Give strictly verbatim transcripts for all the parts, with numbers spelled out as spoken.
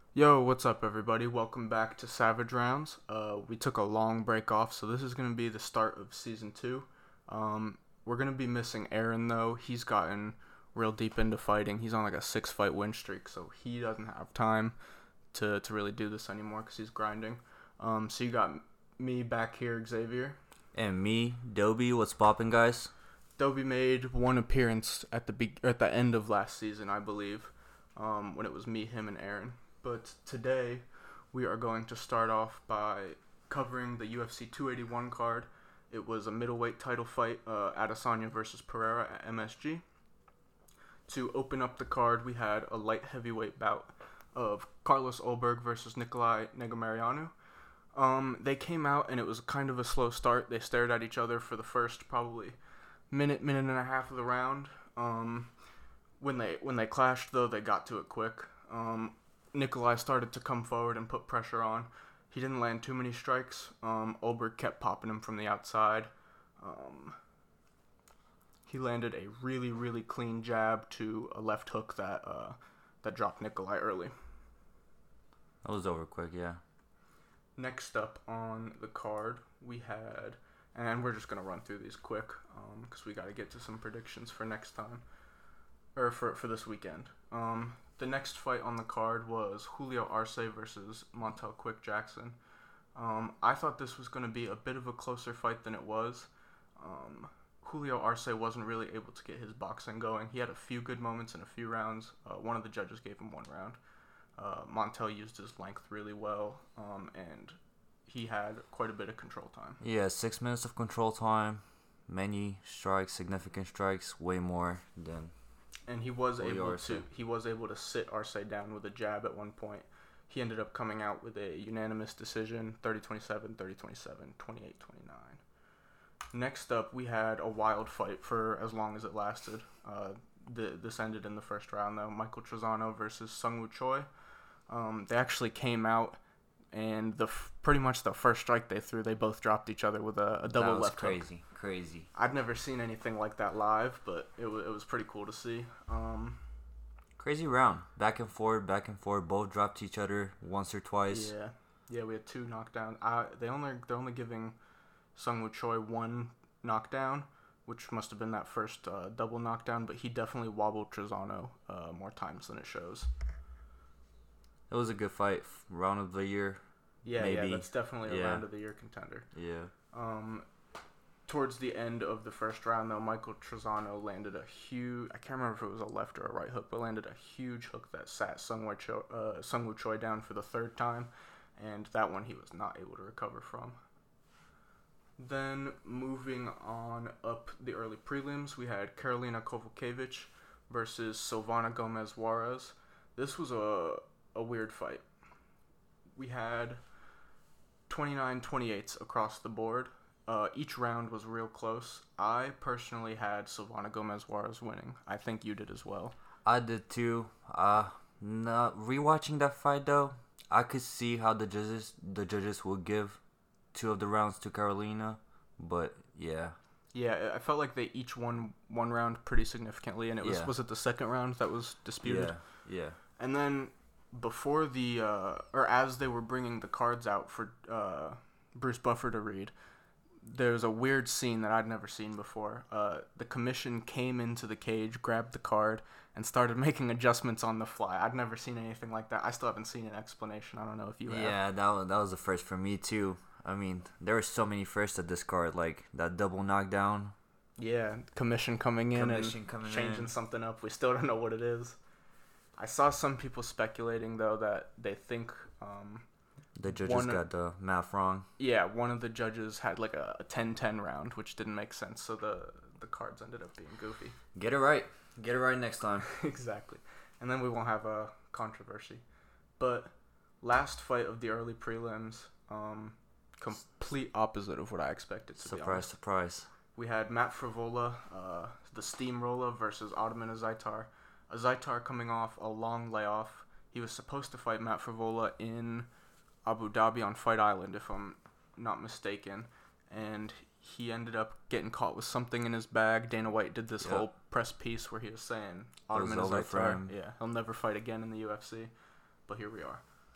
Yo, what's up, everybody? Welcome back to Savage Rounds. Uh, we took a long break off, so this is going to be the start of season two. Um, we're going to be missing Aaron, though. He's gotten real deep into fighting. He's on like a six fight win streak, so he doesn't have time to, to really do this anymore because he's grinding. Um, so you got me back here, Xavier. And me, Dobie, what's poppin', guys? Dobie made one appearance at the be- at the end of last season, I believe, um, when it was me, him, and Aaron. But today, we are going to start off by covering the U F C two eighty-one card. It was a middleweight title fight, uh, Adesanya versus Pereira at M S G. To open up the card, we had a light heavyweight bout of Carlos Ulberg versus Nikolai Negumereanu. Um, they came out, and it was kind of a slow start. They stared at each other for the first probably minute, minute and a half of the round. Um, when they when they clashed, though, they got to it quick. Um, Nikolai started to come forward and put pressure on. He didn't land too many strikes. Um, Ulberg kept popping him from the outside. Um, he landed a really, really clean jab to a left hook that uh, that dropped Nikolai early. That was over quick, yeah. Next up on the card, we had, and we're just going to run through these quick because um, we got to get to some predictions for next time, or for, for this weekend. Um, the next fight on the card was Julio Arce versus Montel Quick Jackson. Um, I thought this was going to be a bit of a closer fight than it was. Um, Julio Arce wasn't really able to get his boxing going. He had a few good moments in a few rounds. Uh, one of the judges gave him one round. Uh, Montel used his length really well, um, and he had quite a bit of control time. Yeah, six minutes of control time, many strikes, significant strikes, way more than. And he was Julio able Arce. to he was able to sit Arce down with a jab at one point. He ended up coming out with a unanimous decision, thirty twenty-seven, thirty twenty-seven, twenty-eight twenty-nine. Next up, we had a wild fight for as long as it lasted. Uh, the, this ended in the first round, though. Michael Trizano versus Sungwoo Choi. Um, they actually came out, and the f- pretty much the first strike they threw, they both dropped each other with a, a double That was left crazy, hook. crazy. I'd never seen anything like that live, but it, w- it was pretty cool to see. Um, Crazy round. Back and forth, back and forth. Both dropped each other once or twice. yeah, yeah, we had two knockdowns. Uh, they only they're only giving Sungwoo Choi one knockdown, which must have been that first uh, double knockdown, but he definitely wobbled Trizano uh, more times than it shows. It was a good fight. Round of the year. Yeah, Maybe. yeah, that's definitely a Yeah. round of the year contender. Yeah. Um, towards the end of the first round, though, Michael Trizano landed a huge, I can't remember if it was a left or a right hook, but landed a huge hook that sat Sungwoo Choi, uh, Sungwoo Choi down for the third time, and that one he was not able to recover from. Then, moving on up the early prelims, we had Karolina Kowalkiewicz versus Silvana Gomez Juarez. This was a, a weird fight. We had twenty-nine twenty-eights across the board. Uh, each round was real close. I personally had Silvana Gomez Juarez winning. I think you did as well. I did too. Uh, not rewatching that fight though, I could see how the judges the judges would give two of the rounds to Carolina, but yeah. Yeah, I felt like they each won one round pretty significantly, and it was Yeah. was it the second round that was disputed? Yeah, yeah. And then before the uh, or as they were bringing the cards out for uh, Bruce Buffer to read, there was a weird scene that I'd never seen before. Uh, the commission came into the cage, grabbed the card, and started making adjustments on the fly. I'd never seen anything like that. I still haven't seen an explanation. I don't know if you have. Yeah, that was, that was the first for me too. I mean, there were so many firsts at this card, like that double knockdown. Yeah, commission coming in Commission and coming changing in. something up. We still don't know what it is. I saw some people speculating, though, that they think, um, The judges One- got the math wrong. yeah, one of the judges had like a, a ten ten round, which didn't make sense, so the, the cards ended up being goofy. Get it right. Get it right next time. Exactly. And then we won't have a controversy. But last fight of the early prelims, um, complete opposite of what I expected, to be Surprise, honest. surprise. We had Matt Frivola, uh, the Steamroller versus Ottoman Azaitar. Azaitar coming off a long layoff. He was supposed to fight Matt Frivola in Abu Dhabi on Fight Island, if I'm not mistaken. And he ended up getting caught with something in his bag. Dana White did this Yep. whole press piece where he was saying It was Ottoman over for Azaitar, him. yeah, he'll never fight again in the U F C. But here we are.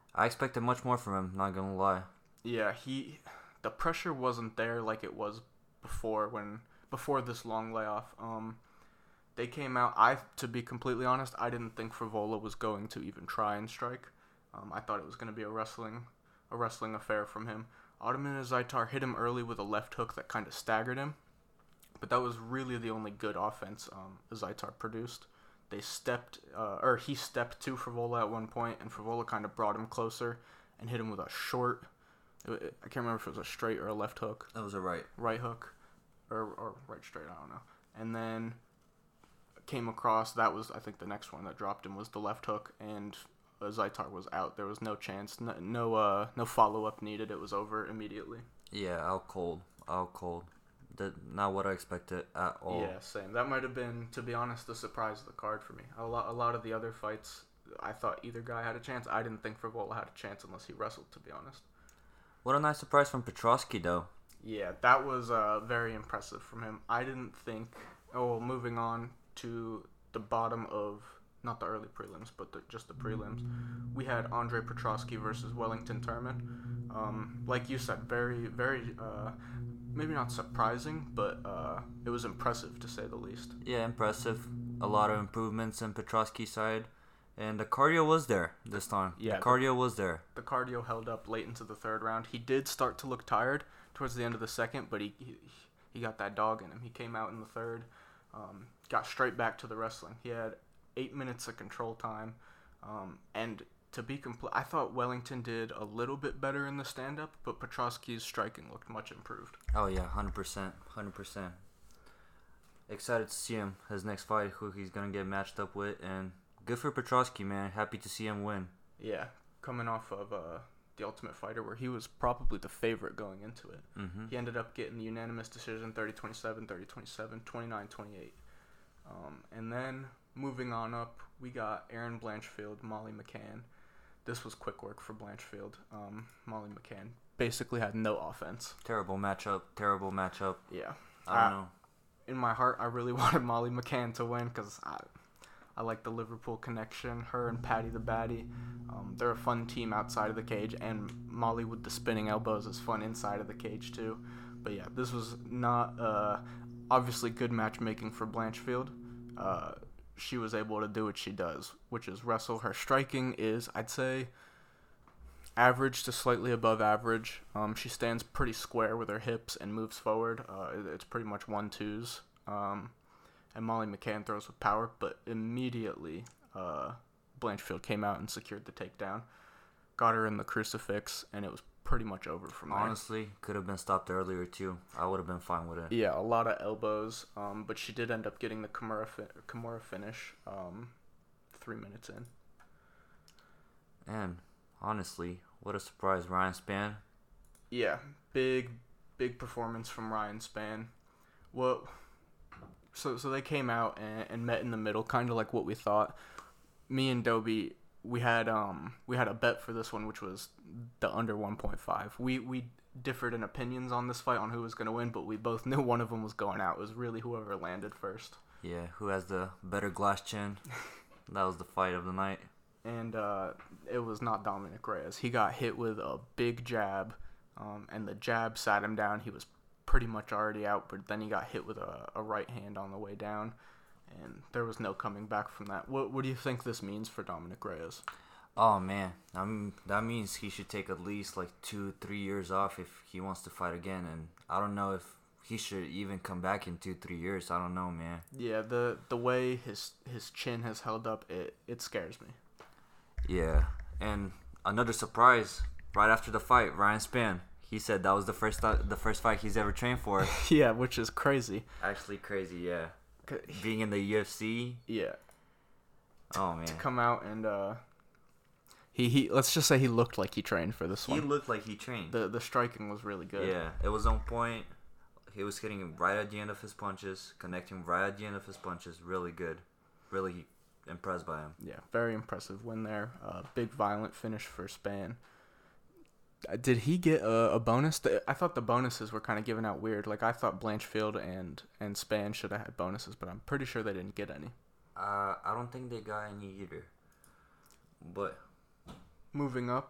I expected much more from him, not gonna lie. Yeah, he, the pressure wasn't there like it was before when before this long layoff. Um, they came out. I, to be completely honest, I didn't think Frivola was going to even try and strike. Um, I thought it was going to be a wrestling, a wrestling affair from him. Ottoman Zaitar hit him early with a left hook that kind of staggered him, but that was really the only good offense um, Zaitar produced. They stepped, uh, or he stepped to Frivola at one point, and Frivola kind of brought him closer and hit him with a short. I can't remember if it was a straight or a left hook. That was a right. Right hook, or or right straight. I don't know. And then came across. That was, I think, the next one that dropped him was the left hook, and uh, Zaitar was out. There was no chance. No no, uh, no follow up needed. It was over immediately. Yeah, out cold. Out cold. That not what I expected at all. Yeah, same. That might have been, to be honest, the surprise of the card for me. A lot, a lot of the other fights, I thought either guy had a chance. I didn't think Frivola had a chance unless he wrestled, to be honest. What a nice surprise from Petrosky, though. Yeah, that was uh, very impressive from him. I didn't think... Oh, well, moving on to the bottom of... Not the early prelims, but the, just the prelims. We had Andre Petrosky versus Wellington Turman. Um, like you said, very, very... Uh, maybe not surprising, but uh, it was impressive, to say the least. Yeah, impressive. A lot of improvements in Petrosky's side. And the cardio was there this time. Yeah, the cardio was there. The cardio held up late into the third round. He did start to look tired towards the end of the second, but he he, he got that dog in him. He came out in the third, um, got straight back to the wrestling. He had eight minutes of control time, um, and to be complete, I thought Wellington did a little bit better in the stand-up, but Petrosky's striking looked much improved. Oh, yeah, one hundred percent. one hundred percent. Excited to see him, his next fight, who he's going to get matched up with, and... Good for Petrosky, man. Happy to see him win. Yeah, coming off of uh, The Ultimate Fighter, where he was probably the favorite going into it. Mm-hmm. He ended up getting the unanimous decision, thirty twenty-seven, thirty twenty-seven, twenty-nine twenty-eight. Um, and then, moving on up, we got Aaron Blanchfield, Molly McCann. This was quick work for Blanchfield. Um, Molly McCann basically had no offense. Terrible matchup. Terrible matchup. Yeah. I don't uh, know. In my heart, I really wanted Molly McCann to win because I... I like the Liverpool connection. Her and Patty the Batty. Um, they're a fun team outside of the cage, and Molly with the spinning elbows is fun inside of the cage too. But yeah, this was not uh, obviously good matchmaking for Blanchfield. Uh, she was able to do what she does, which is wrestle. Her striking is, I'd say, average to slightly above average. Um, she stands pretty square with her hips and moves forward. Uh, it's pretty much one-twos. Um, And Molly McCann throws with power, but immediately uh, Blanchfield came out and secured the takedown. Got her in the crucifix, and it was pretty much over from there. Honestly, could have been stopped earlier, too. I would have been fine with it. Yeah, a lot of elbows, um, but she did end up getting the Kimura, fi- Kimura finish um, three minutes in. And, honestly, what a surprise. Ryan Spann. Yeah, big, big performance from Ryan Spann. Well... So so they came out and, and met in the middle, kind of like what we thought. Me and Dobie, we had um we had a bet for this one, which was the under one point five. We we differed in opinions on this fight on who was going to win, but we both knew one of them was going out. It was really whoever landed first. Yeah, who has the better glass chin? That was the fight of the night. And uh, it was not Dominic Reyes. He got hit with a big jab, um, and the jab sat him down. He was pretty much already out, but then he got hit with a, a right hand on the way down, and there was no coming back from that. What what do you think this means for Dominic Reyes? Oh, man. I mean, that means he should take at least like two, three years off if he wants to fight again, and I don't know if he should even come back in two, three years. I don't know, man. Yeah, the the way his his chin has held up, it, it scares me. Yeah, and another surprise, right after the fight, Ryan Spann. He said that was the first th- the first fight he's ever trained for. Yeah, which is crazy. Actually crazy, yeah. Being in the U F C. Yeah. Oh, man. To come out and uh, he he let's just say he looked like he trained for this He one. looked like he trained. The the striking was really good. Yeah, it was on point. He was hitting him right at the end of his punches, connecting right at the end of his punches. Really good. Really impressed by him. Yeah, very impressive win there. Uh, big violent finish for Spann. Uh, Did he get a, a bonus? The- I thought the bonuses were kind of given out weird. Like I thought Blanchfield and and Spann should have had bonuses, but I'm pretty sure they didn't get any. Uh, I don't think they got any either. But Moving up,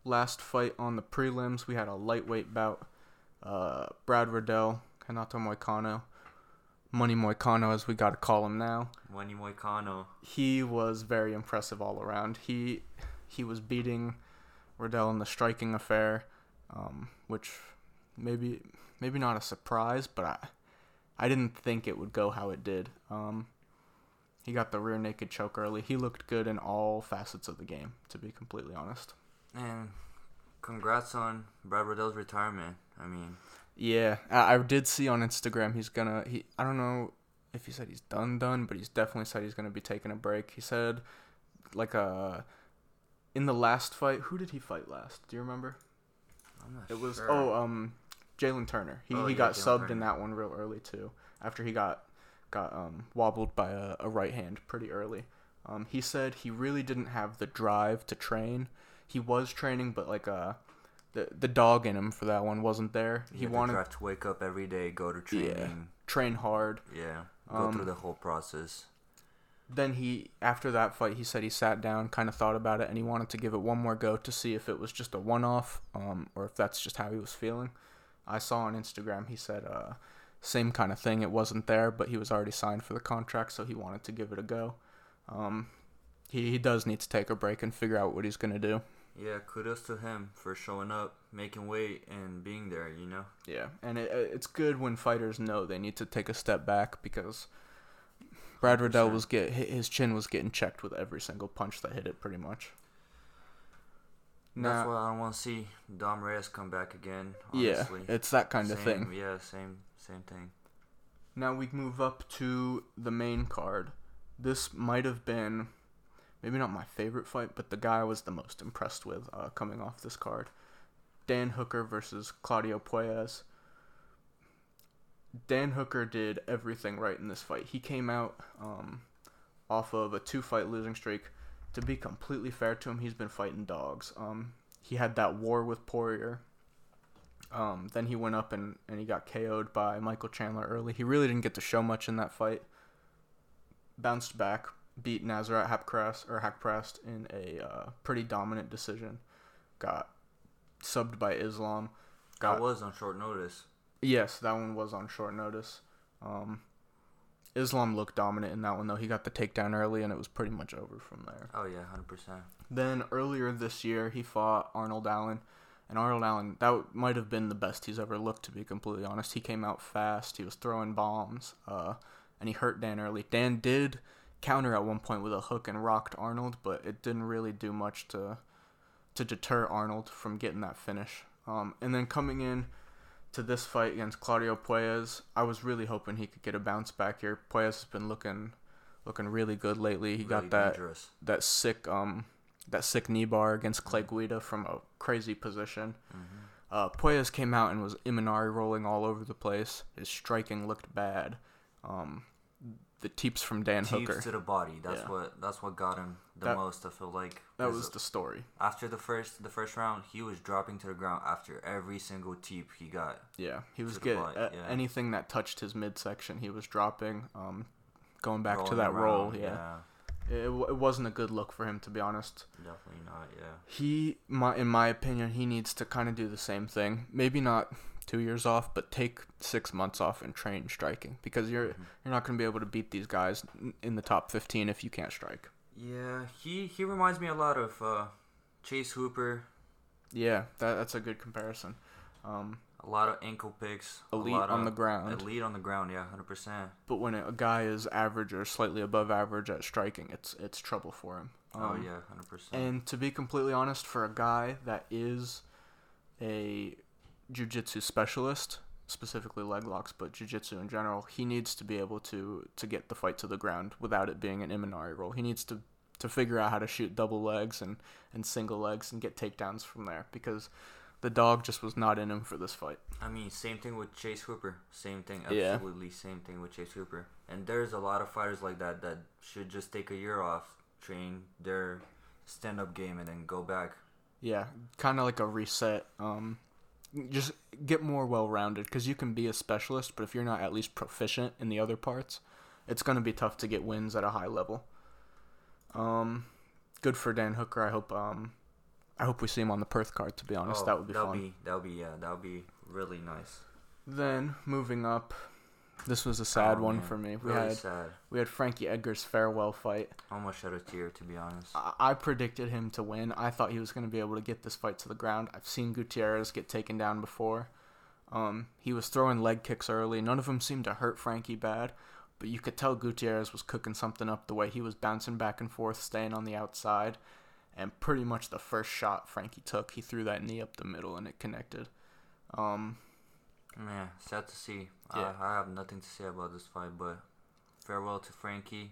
last fight on the prelims, we had a lightweight bout. Uh, Brad Riddell, Renato Moicano, Money Moicano as we got to call him now. Money Moicano. He was very impressive all around. He he was beating Riddell in the striking affair, um, which maybe maybe not a surprise, but I I didn't think it would go how it did. Um, he got the rear naked choke early. He looked good in all facets of the game, to be completely honest. And congrats on Brad Riddell's retirement. I mean, yeah, I, I did see on Instagram he's gonna. He I don't know if he said he's done done, but he's definitely said he's gonna be taking a break. He said like a in the last fight. Who did he fight last? Do you remember? I'm not It was sure. oh um Jalen Turner. He Oh, he yeah, got Jalen subbed Turner. in that one real early too. After he got got um wobbled by a, a right hand pretty early. Um, he said he really didn't have the drive to train. He was training, but like uh the the dog in him for that one wasn't there. You He have to wanted try to wake up every day, go to training. train hard. Yeah, go Um, through the whole process. Then he, after that fight, he said he sat down, kind of thought about it, and he wanted to give it one more go to see if it was just a one-off, um, or if that's just how he was feeling. I saw on Instagram he said, uh, same kind of thing. It wasn't there, but he was already signed for the contract, so he wanted to give it a go. Um, he he does need to take a break and figure out what he's gonna do. Yeah, kudos to him for showing up, making weight, and being there, you know? Yeah, and it, it's good when fighters know they need to take a step back because Brad Riddell was get his chin was getting checked with every single punch that hit it, pretty much. That's Now, why I don't want to see Dom Reyes come back again, honestly. yeah, it's that kind of Same- thing. Yeah, same same thing. Now we move up to the main card. This might have been maybe not my favorite fight, but the guy I was the most impressed with uh, coming off this card. Dan Hooker versus Claudio Puelles. Dan Hooker did everything right in this fight. He came out um, off of a two-fight losing streak. To be completely fair to him, he's been fighting dogs. Um, he had that war with Poirier. Um, then he went up and, and he got K O'd by Michael Chandler early. He really didn't get to show much in that fight. Bounced back, beat Nasrat Haqparast or Haqparast in a uh, pretty dominant decision. Got subbed by Islam. Got, That was on short notice. Yes, that one was on short notice. Um, Islam looked dominant in that one, though. He got the takedown early, and it was pretty much over from there. Oh, yeah, one hundred percent. Then earlier this year, he fought Arnold Allen. And Arnold Allen, that might have been the best he's ever looked, to be completely honest. He came out fast. He was throwing bombs. Uh, and he hurt Dan early. Dan did counter at one point with a hook and rocked Arnold, but it didn't really do much to to deter Arnold from getting that finish. Um, and then coming in to this fight against Claudio Puelles, I was really hoping he could get a bounce back here. Puelles has been looking looking really good lately. He Really got that dangerous. that sick um that sick knee bar against Clay Guida from a crazy position. Mm-hmm. Uh, Puelles came out and was Imanari rolling all over the place. His striking looked bad. Um, the teeps from Dan Teeps Hooker. to the body. That's Yeah. what that's what got him the That- most. I feel like That 'Cause was the story. after the first the first round, he was dropping to the ground after every single teep he got. Yeah, he was To the getting body, uh, yeah. anything that touched his midsection, he was dropping. Um, going back to Rolling that roll, around, yeah, It, w- it wasn't a good look for him, to be honest. Definitely not. Yeah. He, my in my opinion, he needs to kind of do the same thing. Maybe not two years off, but take six months off and train striking, because you're Mhm. you're not going to be able to beat these guys n- in the top fifteen if you can't strike. Yeah, he he reminds me a lot of uh, Chase Hooper. Yeah, that that's a good comparison. Um, A lot of ankle picks. elite a lot on of the ground, Elite on the ground. Yeah, hundred percent. but when a guy is average or slightly above average at striking, it's it's trouble for him. Oh Um, yeah, hundred percent. And to be completely honest, for a guy that is a jiu-jitsu specialist, specifically leg locks, but jiu-jitsu in general, he needs to be able to, to get the fight to the ground without it being an Imanari roll. He needs to, to figure out how to shoot double legs and, and single legs and get takedowns from there, because the dog just was not in him for this fight. I mean, same thing with Chase Hooper. Same thing, Yeah. absolutely same thing with Chase Hooper. And there's a lot of fighters like that that should just take a year off, train their stand-up game, and then go back. Yeah, kind of like a reset. Um, just get more well-rounded, because you can be a specialist, but if you're not at least proficient in the other parts, it's going to be tough to get wins at a high level. Um, good for Dan Hooker. I hope um, I hope we see him on the Perth card. To be honest, Oh, that would be that'll fun. be that'll be yeah, that'll be really nice. Then moving up, this was a sad Oh, one man. for me. We Really had sad. we had Frankie Edgar's farewell fight. Almost shed a tear, to be honest. I, I predicted him to win. I thought he was going to be able to get this fight to the ground. I've seen Gutierrez get taken down before. Um, he was throwing leg kicks early. None of them seemed to hurt Frankie bad, but you could tell Gutierrez was cooking something up the way he was bouncing back and forth, staying on the outside. And pretty much the first shot Frankie took, he threw that knee up the middle and it connected. Um, Man, sad to see. Yeah. I, I have nothing to say about this fight, but farewell to Frankie,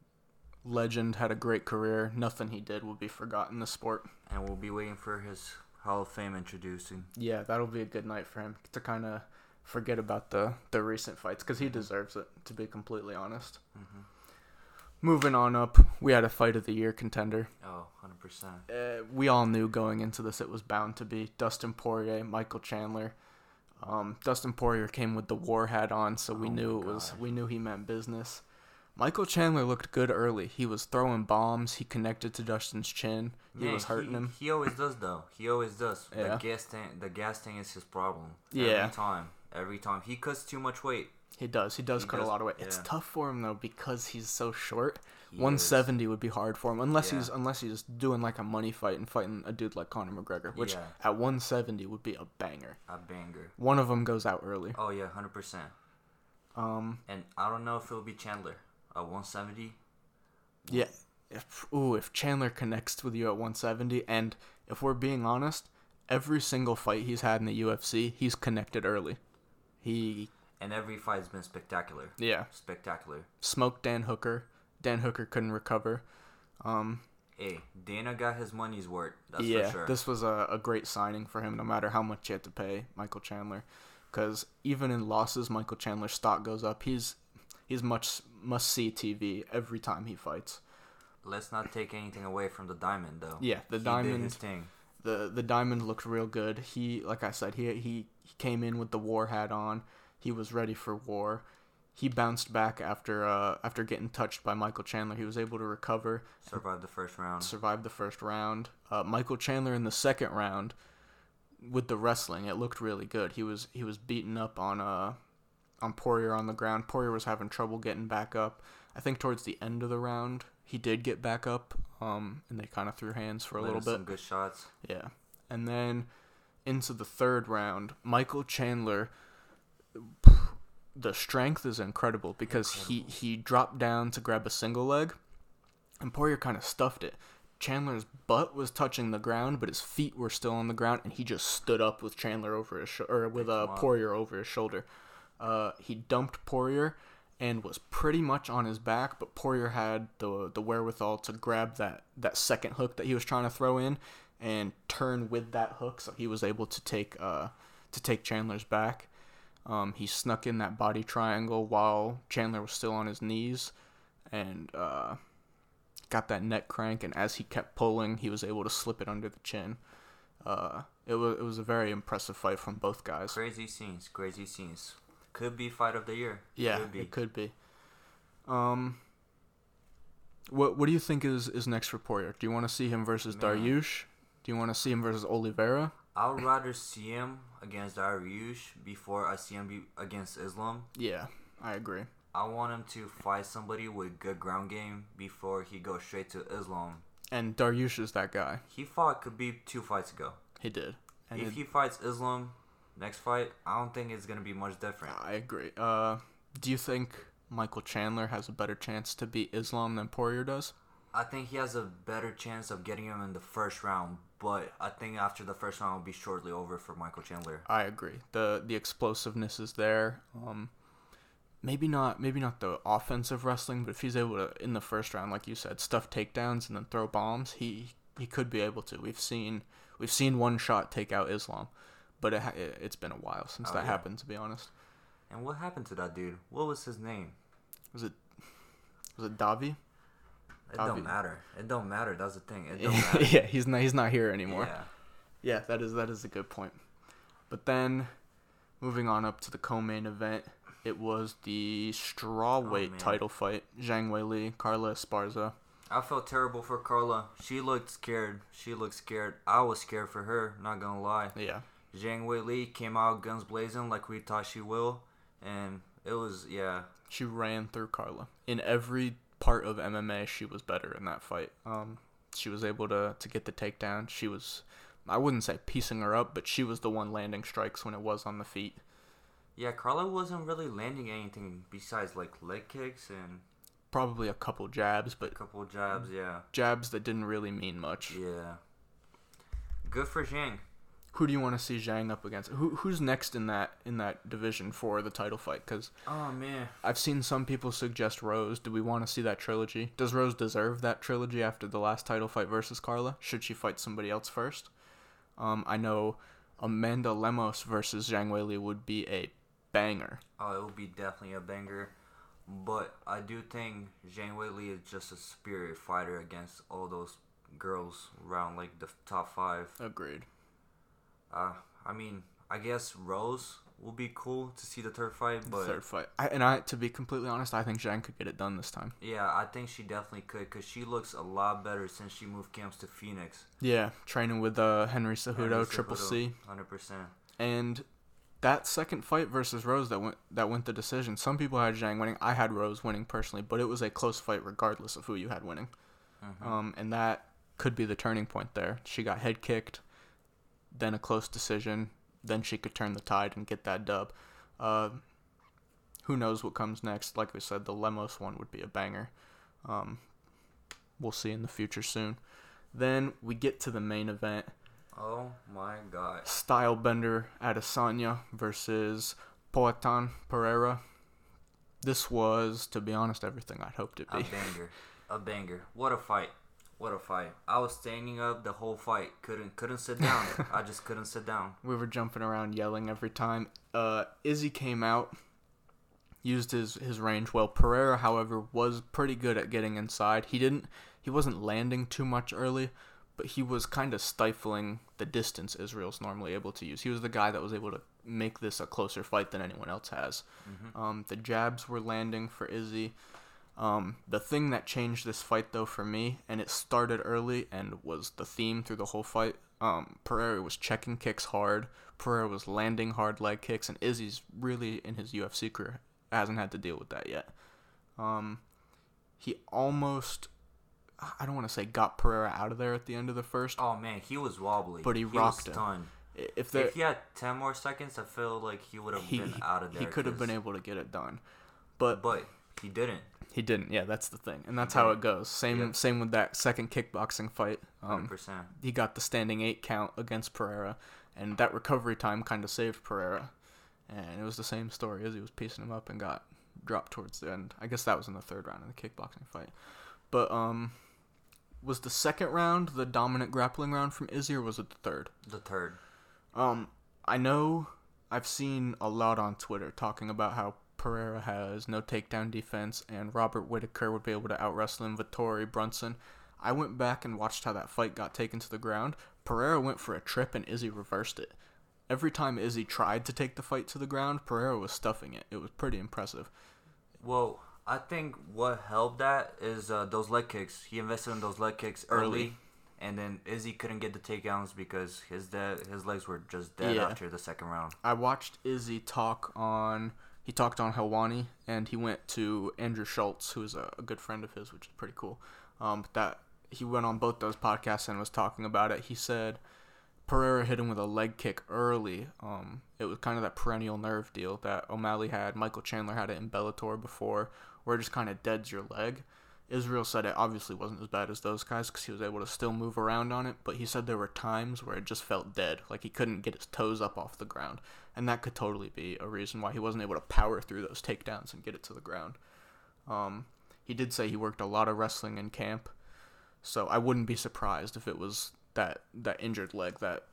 Legend, had a great career. Nothing he did will be forgotten in the sport. and we'll be waiting for his Hall of Fame introducing. Yeah, that'll be a good night for him to kind of forget about the, the recent fights because he deserves it, to be completely honest. Mm-hmm. Moving on up, we had a fight of the year contender. Oh, one hundred percent. Uh, we all knew going into this it was bound to be Dustin Poirier, Michael Chandler. Um, Dustin Poirier came with the war hat on, so we Oh knew my it was gosh. we knew he meant business. Michael Chandler looked good early. He was throwing bombs. He connected to Dustin's chin. He Man, was hurting he, him. He always does, though. He always does. Yeah. The gas tank, the gas tank is his problem. Yeah. Every time. Every time. He cuts too much weight. He does. He does He cut does, a lot of weight. It's yeah. tough for him though because he's so short. He one is. seventy would be hard for him unless Yeah. he's unless he's doing like a money fight and fighting a dude like Conor McGregor, which Yeah. at one seventy would be a banger. A banger. One of them goes out early. Oh, yeah, one hundred percent. Um, And I don't know if it'll be Chandler. At one seventy. yeah. If ooh, if Chandler connects with you at one seventy, and if we're being honest, every single fight he's had in the U F C, he's connected early. He And every fight's been spectacular. yeah Spectacular. smoked Dan Hooker. Dan Hooker couldn't recover. Um, Hey, Dana got his money's worth. That's yeah, for sure. this was a, a great signing for him, no matter how much you had to pay Michael Chandler. Because even in losses, Michael Chandler's stock goes up. He's he's much must-see T V every time he fights. Let's not take anything away from the Diamond, though. Yeah, the he Diamond, did his thing. the the Diamond looked real good. He, like I said, he he he came in with the war hat on. He was ready for war. He bounced back after uh after getting touched by Michael Chandler. He was able to recover. Survived the first round. Survived the first round. Uh, Michael Chandler in the second round, with the wrestling, it looked really good. He was he was beaten up on uh on Poirier on the ground. Poirier was having trouble getting back up. I think towards the end of the round, he did get back up. Um, and they kind of threw hands for a little Landed bit. Some good shots. Yeah, and then into the third round, Michael Chandler. The strength is incredible because Incredible. he he dropped down to grab a single leg, and Poirier kind of stuffed it. Chandler's butt was touching the ground, but his feet were still on the ground, and he just stood up with Chandler over his sho- or with uh, Wow. Poirier over his shoulder. Uh, he dumped Poirier and was pretty much on his back, but Poirier had the the wherewithal to grab that, that second hook that he was trying to throw in and turn with that hook, so he was able to take uh to take Chandler's back. Um, he snuck in that body triangle while Chandler was still on his knees, and uh, got that neck crank. And as he kept pulling, he was able to slip it under the chin. Uh, it was it was a very impressive fight from both guys. Crazy scenes. Crazy scenes. Could be fight of the year. Yeah, Could be. it could be. Um, what what do you think is, is next for Poirier? Do you want to see him versus Man. Dariush? Do you want to see him versus Oliveira? I would rather see him against Dariush before I see him be against Islam. Yeah, I agree. I want him to fight somebody with good ground game before he goes straight to Islam. And Dariush is that guy. He fought Khabib two fights ago. He did. And if it- he fights Islam next fight, I don't think it's gonna be much different. I agree. Uh, do you think Michael Chandler has a better chance to beat Islam than Poirier does? I think he has a better chance of getting him in the first round, but I think after the first round will be shortly over for Michael Chandler. I agree. the The explosiveness is there. Um, maybe not maybe not the offensive wrestling, but if he's able to in the first round, like you said, stuff takedowns and then throw bombs, he he could be able to. We've seen we've seen one shot take out Islam, but it ha- it, it's been a while since Oh, that yeah. happened. To be honest, And what happened to that dude? What was his name? was it was it Davi? It Davi. don't matter. It don't matter. That's the thing. It don't matter. Yeah, he's not he's not here anymore. Yeah. Yeah, that is that is a good point. But then, moving on up to the co-main event, it was the strawweight man. title fight: Zhang Weili, Carla Esparza. I felt terrible for Carla. She looked scared. She looked scared. I was scared for her, not gonna lie. Yeah. Zhang Weili came out guns blazing like we thought she will. And it was, yeah. She ran through Carla. In every part of M M A, she was better in that fight. Um, she was able to, to get the takedown. She was, I wouldn't say piecing her up, but she was the one landing strikes when it was on the feet. Yeah, Carla wasn't really landing anything besides, like, leg kicks and... Probably a couple jabs, but... A couple jabs, yeah. Jabs that didn't really mean much. Yeah. Good for Zhang. Who do you want to see Zhang up against? Who Who's next in that in that division for the title fight? Because oh man, I've seen some people suggest Rose. Do we want to see that trilogy? Does Rose deserve that trilogy after the last title fight versus Carla? Should she fight somebody else first? Um, I know Amanda Lemos versus Zhang Weili would be a banger. Oh, it would be definitely a banger. But I do think Zhang Weili is just a superior fighter against all those girls around like the top five. Agreed. Uh, I mean, I guess Rose will be cool to see the third fight, but third fight, I, and I, to be completely honest, I think Zhang could get it done this time. Yeah, I think she definitely could, cause she looks a lot better since she moved camps to Phoenix. Yeah, training with uh, Henry Cejudo, Henry Triple Cejudo, C, hundred percent. And that second fight versus Rose that went that went the decision. Some people had Zhang winning. I had Rose winning personally, but it was a close fight regardless of who you had winning. Mm-hmm. Um, and that could be the turning point there. She got head kicked. Then a close decision, then she could turn the tide and get that dub. Uh, who knows what comes next? Like we said, the Lemos one would be a banger. Um, we'll see in the future soon. Then we get to the main event. Oh my god. Stylebender Adesanya versus Poatan Pereira. This was, to be honest, everything I'd hoped it'd be. A banger. A banger. What a fight. What a fight. I was standing up the whole fight. Couldn't couldn't sit down. I just couldn't sit down. We were jumping around yelling every time. Uh, Izzy came out, used his, his range well. Pereira, however, was pretty good at getting inside. He didn't he wasn't landing too much early, but he was kind of stifling the distance Israel's normally able to use. He was the guy that was able to make this a closer fight than anyone else has. Mm-hmm. Um, the jabs were landing for Izzy. Um, the thing that changed this fight, though, for me, and it started early and was the theme through the whole fight, um, Pereira was checking kicks hard, Pereira was landing hard leg kicks, and Izzy's really, in his U F C career, hasn't had to deal with that yet. Um, he almost, I don't want to say got Pereira out of there at the end of the first. Oh, man, he was wobbly. But he, he rocked was him. If, if he had ten more seconds, I feel like he would have he, been out of there. He could have been able to get it done. But, but he didn't. He didn't. Yeah, that's the thing, and that's how it goes. Same, yep. same with that second kickboxing fight. Um, one hundred percent. He got the standing eight count against Pereira, and that recovery time kind of saved Pereira. And it was the same story as he was piecing him up and got dropped towards the end. I guess that was in the third round of the kickboxing fight. But um, was the second round the dominant grappling round from Izzy, or was it the third? The third. Um, I know I've seen a lot on Twitter talking about how Pereira has no takedown defense, and Robert Whittaker would be able to out-wrestle him, Vettori, Brunson. I went back and watched how that fight got taken to the ground. Pereira went for a trip, and Izzy reversed it. Every time Izzy tried to take the fight to the ground, Pereira was stuffing it. It was pretty impressive. Well, I think what helped that is uh, those leg kicks. He invested in those leg kicks early, early. And then Izzy couldn't get the takedowns because his de- his legs were just dead yeah. after the second round. I watched Izzy talk on... He talked on Helwani, and he went to Andrew Schultz, who's a, a good friend of his, which is pretty cool. Um, that he went on both those podcasts and was talking about it. He said Pereira hit him with a leg kick early. Um, it was kind of that perennial nerve deal that O'Malley had. Michael Chandler had it in Bellator before, where it just kind of deads your leg. Israel said it obviously wasn't as bad as those guys because he was able to still move around on it, but he said there were times where it just felt dead, like he couldn't get his toes up off the ground, and that could totally be a reason why he wasn't able to power through those takedowns and get it to the ground. Um, he did say he worked a lot of wrestling in camp, so I wouldn't be surprised if it was that, that injured leg that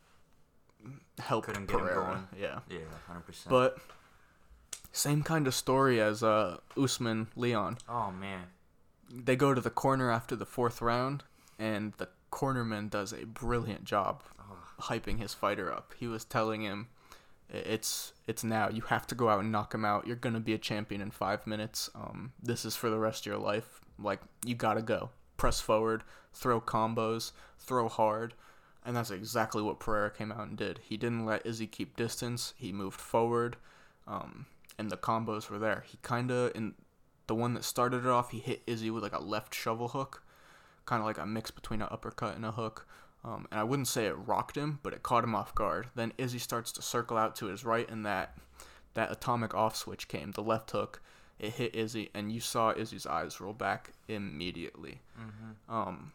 helped Couldn't Pereira. Get him going. Yeah, yeah, one hundred percent. But same kind of story as uh, Usman Leon. Oh man. They go to the corner after the fourth round, and the cornerman does a brilliant job oh. hyping his fighter up. He was telling him, it's it's now. You have to go out and knock him out. You're going to be a champion in five minutes. Um, this is for the rest of your life. Like, you got to go. press forward, throw combos, throw hard. And that's exactly what Pereira came out and did. He didn't let Izzy keep distance. He moved forward, um, and the combos were there. He kind of, in the one that started it off, he hit Izzy with like a left shovel hook, kind of like a mix between an uppercut and a hook. Um, and I wouldn't say it rocked him, but it caught him off guard. Then Izzy starts to circle out to his right, and that that atomic off switch came, the left hook. It hit Izzy, and you saw Izzy's eyes roll back immediately. Mm-hmm. Um,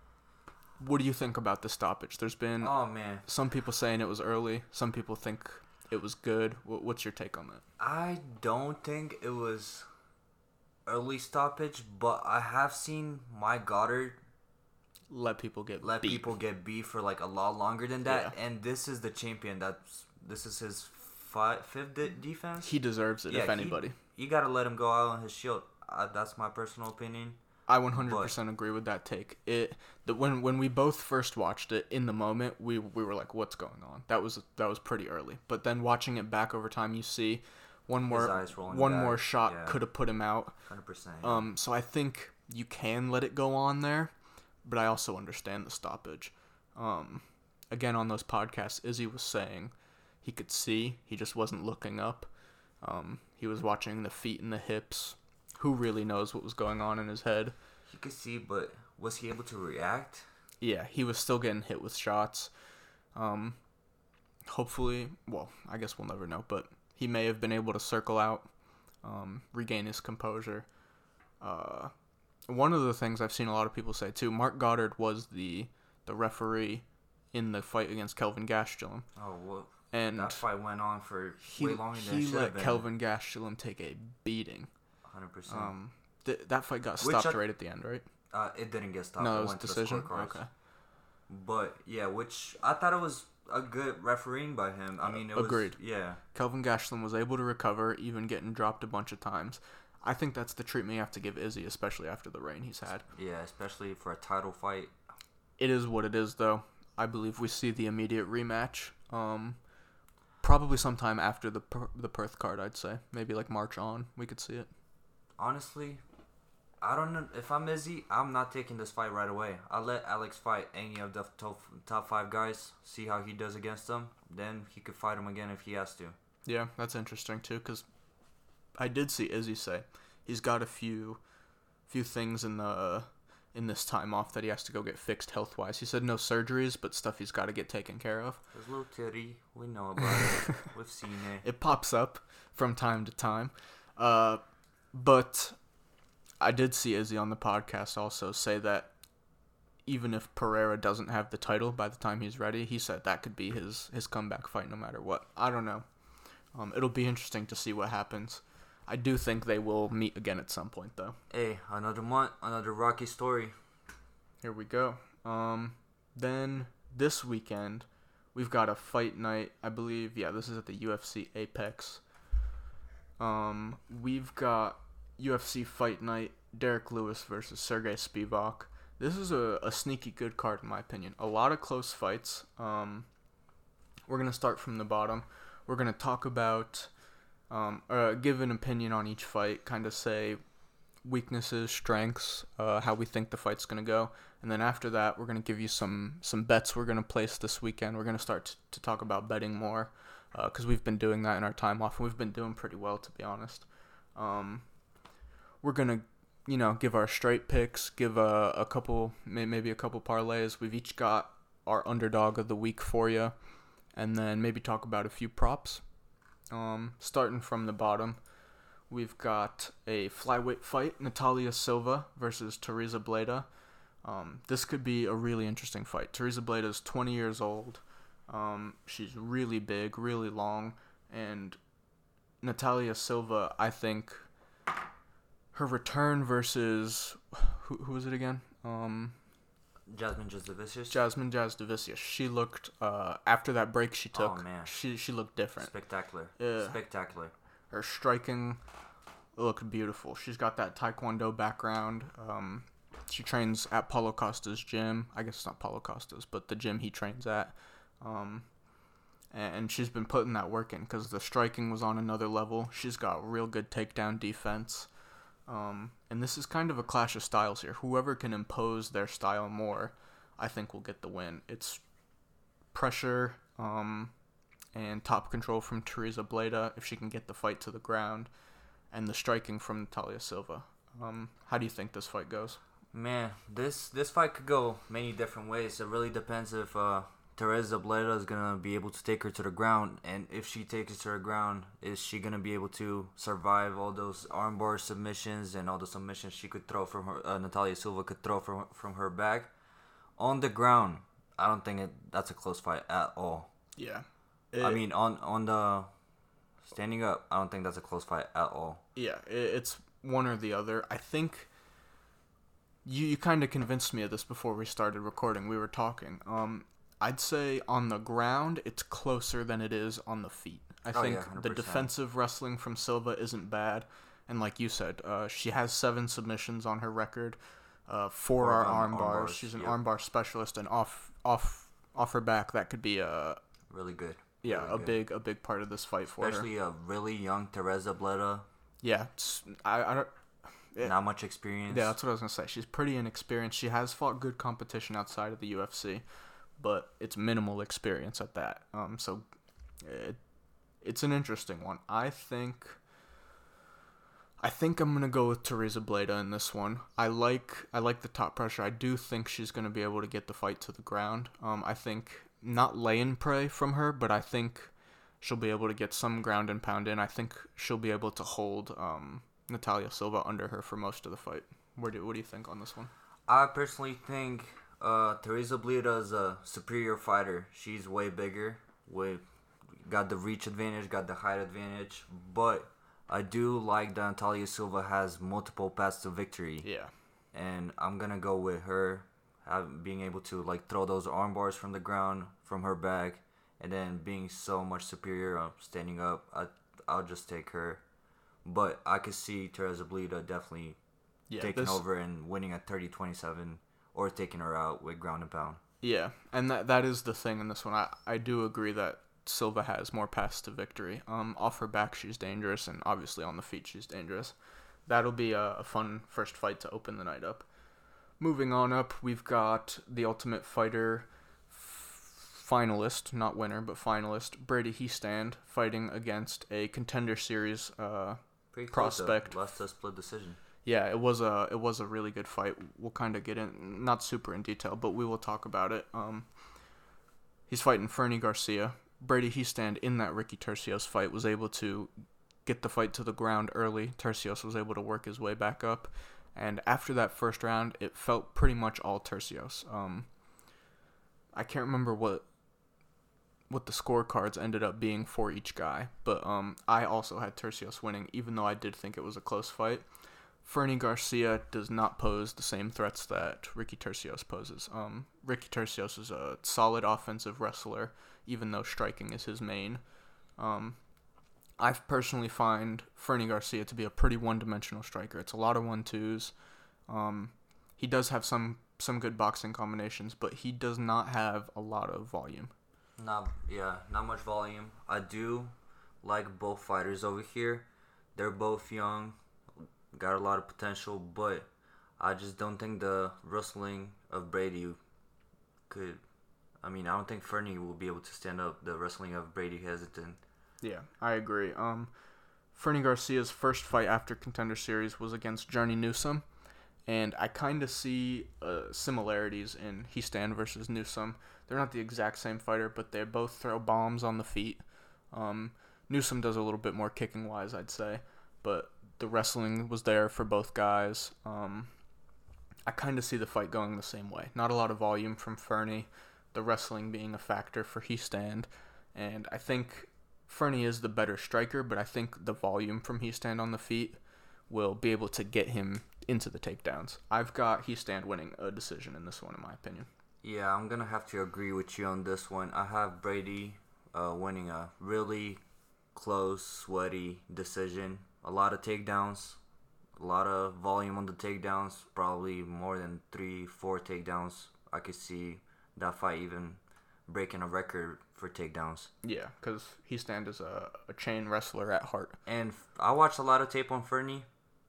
what do you think about the stoppage? There's been oh man, some people saying it was early. Some people think it was good. What's your take on that? I don't think it was early stoppage, but I have seen Mike Goddard let people get let beat. people get beat for like a lot longer than that. Yeah. And this is the champion. That's this is his five, fifth de- defense. He deserves it. Yeah, if anybody, he, you gotta let him go out on his shield. Uh, that's my personal opinion. I one hundred percent agree with that take. It the when when we both first watched it in the moment, we we were like, "What's going on?" That was that was pretty early. But then watching it back over time, you see one more one back. more shot yeah. could have put him out. one hundred percent. Yeah. Um, so I think you can let it go on there, but I also understand the stoppage. Um, again, on those podcasts, Izzy was saying he could see, he just wasn't looking up. Um, he was watching the feet and the hips. Who really knows what was going on in his head? He could see, but was he able to react? Yeah, he was still getting hit with shots. Um, hopefully, well, I guess we'll never know, but he may have been able to circle out, um, regain his composure. Uh, one of the things I've seen a lot of people say too, Mark Goddard was the the referee in the fight against Kelvin Gastelum. Oh, well, and that fight went on for he, way longer than it he should let have been. Kelvin Gastelum take a beating. one hundred percent. Um, th- that fight got Which stopped I- right at the end, right? Uh, it didn't get stopped. No, it it was went decision. To the scorecards. Okay. But yeah, which I thought it was a good refereeing by him. I mean, it Agreed. was yeah. Kelvin Gastelum was able to recover, even getting dropped a bunch of times. I think that's the treatment you have to give Izzy, especially after the reign he's had. Yeah, especially for a title fight. It is what it is, though. I believe we see the immediate rematch. Um, probably sometime after the per- the Perth card, I'd say. Maybe like March on, we could see it. Honestly, I don't know. If I'm Izzy, I'm not taking this fight right away. I'll let Alex fight any of the top, top five guys, see how he does against them. Then he could fight him again if he has to. Yeah, that's interesting, too, because I did see Izzy say he's got a few few things in the in this time off that he has to go get fixed health-wise. He said no surgeries, but stuff he's got to get taken care of. His little titty, we know about it. We've seen it. It pops up from time to time. Uh, but I did see Izzy on the podcast also say that even if Pereira doesn't have the title by the time he's ready, he said that could be his, his comeback fight no matter what. I don't know. Um, it'll be interesting to see what happens. I do think they will meet again at some point, though. Hey, another month, another Rocky story. Here we go. Um, then this weekend, we've got a fight night. I believe, yeah, this is at the U F C Apex. Um, we've got U F C Fight Night, Derek Lewis versus Sergey Spivak. This is a, a sneaky good card, in my opinion. A lot of close fights. Um, we're going to start from the bottom. We're going to talk about, um, uh, give an opinion on each fight, kind of say weaknesses, strengths, uh, how we think the fight's going to go. And then after that, we're going to give you some, some bets we're going to place this weekend. We're going to start t- to talk about betting more because uh, we've been doing that in our time off, and we've been doing pretty well, to be honest. Um, we're going to, you know, give our straight picks, give a, a couple, maybe a couple parlays. We've each got our underdog of the week for you, and then maybe talk about a few props. Um, starting from the bottom, we've got a flyweight fight, Natalia Silva versus Teresa Bleda. Um, this could be a really interesting fight. Teresa Bleda is twenty years old. Um, she's really big, really long, and Natalia Silva, I think, her return versus who who was it again? Um, Jasmine Jasudavicius. Jasmine Jasudavicius. She looked uh, after that break she took. Oh, man. She she looked different. Spectacular. Yeah. Spectacular. Her striking looked beautiful. She's got that Taekwondo background. Um, she trains at Paulo Costa's gym. I guess it's not Paulo Costa's, but the gym he trains at. Um, and she's been putting that work in because the striking was on another level. She's got real good takedown defense. Um, and this is kind of a clash of styles here. Whoever can impose their style more, I think will get the win. It's pressure um, and top control from Teresa Bleda if she can get the fight to the ground, and the striking from Natalia Silva. Um, how do you think this fight goes? Man, this this fight could go many different ways. It really depends if uh, Teresa Bleda is gonna be able to take her to the ground, and if she takes her to the ground, is she gonna be able to survive all those armbar submissions and all the submissions she could throw from her? Uh, Natalia Silva could throw from from her back. On the ground, I don't think it, that's a close fight at all. Yeah, it, I mean on on the standing up, I don't think that's a close fight at all. Yeah, it, it's one or the other. I think. You, you kind of convinced me of this before we started recording. We were talking. Um, I'd say on the ground, it's closer than it is on the feet. I oh, think yeah, the defensive wrestling from Silva isn't bad. And like you said, uh, she has seven submissions on her record. Uh, four are arm bars. Arm She's an yep. armbar specialist, and off off off her back, that could be a really good. Yeah, really a good. big a big part of this fight for Especially her. Especially a really young Teresa Bleda. Yeah, I I don't. It, Not much experience. Yeah, that's what I was going to say. She's pretty inexperienced. She has fought good competition outside of the U F C, but it's minimal experience at that. Um, so it, it's an interesting one. I think I think I'm going to go with Teresa Bleda in this one. I like I like the top pressure. I do think she's going to be able to get the fight to the ground. Um, I think not lay and pray from her, but I think she'll be able to get some ground and pound in. I think she'll be able to hold um Natalia Silva under her for most of the fight. Where do what do you think on this one? I personally think uh, Teresa Bleda is a superior fighter. She's way bigger, way got the reach advantage, got the height advantage. But I do like that Natalia Silva has multiple paths to victory. Yeah, and I'm gonna go with her have, being able to like throw those arm bars from the ground from her back, and then being so much superior uh, standing up. I I'll just take her. But I could see Teresa Bleda definitely yeah, taking this, over and winning at thirty twenty-seven or taking her out with ground and pound. Yeah, and that that is the thing in this one. I, I do agree that Silva has more paths to victory. Um, off her back, she's dangerous, and obviously on the feet, she's dangerous. That'll be a, a fun first fight to open the night up. Moving on up, we've got the Ultimate Fighter f- finalist, not winner, but finalist, Brady Hiestand, fighting against a Contender Series uh Pretty prospect. Lost a split decision. Yeah, it was a it was a really good fight. We'll kind of get in, not super in detail, but we will talk about it. Um, he's fighting Fernie Garcia. Brady Hiestand in that Ricky Turcios fight was able to get the fight to the ground early. Turcios was able to work his way back up, and after that first round, it felt pretty much all Turcios. Um, I can't remember what. what the scorecards ended up being for each guy. But um, I also had Turcios winning, even though I did think it was a close fight. Fernie Garcia does not pose the same threats that Ricky Turcios poses. Um, Ricky Turcios is a solid offensive wrestler, even though striking is his main. Um, I personally find Fernie Garcia to be a pretty one-dimensional striker. It's a lot of one-twos. Um, he does have some, some good boxing combinations, but he does not have a lot of volume. Not yeah, not much volume. I do like both fighters over here. They're both young, got a lot of potential, but I just don't think the wrestling of Brady could. I mean, I don't think Fernie will be able to stand up the wrestling of Brady Hesitant. Yeah, I agree. Um, Fernie Garcia's first fight after Contender Series was against Journey Newsome, and I kind of see uh, similarities in Hiestand versus Newsome. They're not the exact same fighter, but they both throw bombs on the feet. Um, Newsome does a little bit more kicking-wise, I'd say, but the wrestling was there for both guys. Um, I kind of see the fight going the same way. Not a lot of volume from Fernie, the wrestling being a factor for Hiestand, and I think Fernie is the better striker, but I think the volume from Hiestand on the feet will be able to get him into the takedowns. I've got Hiestand winning a decision in this one, in my opinion. Yeah, I'm going to have to agree with you on this one. I have Brady uh, winning a really close, sweaty decision. A lot of takedowns, a lot of volume on the takedowns, probably more than three, four takedowns. I could see that fight even breaking a record for takedowns. Yeah, because Hiestand is a, a chain wrestler at heart. And I watched a lot of tape on Fernie.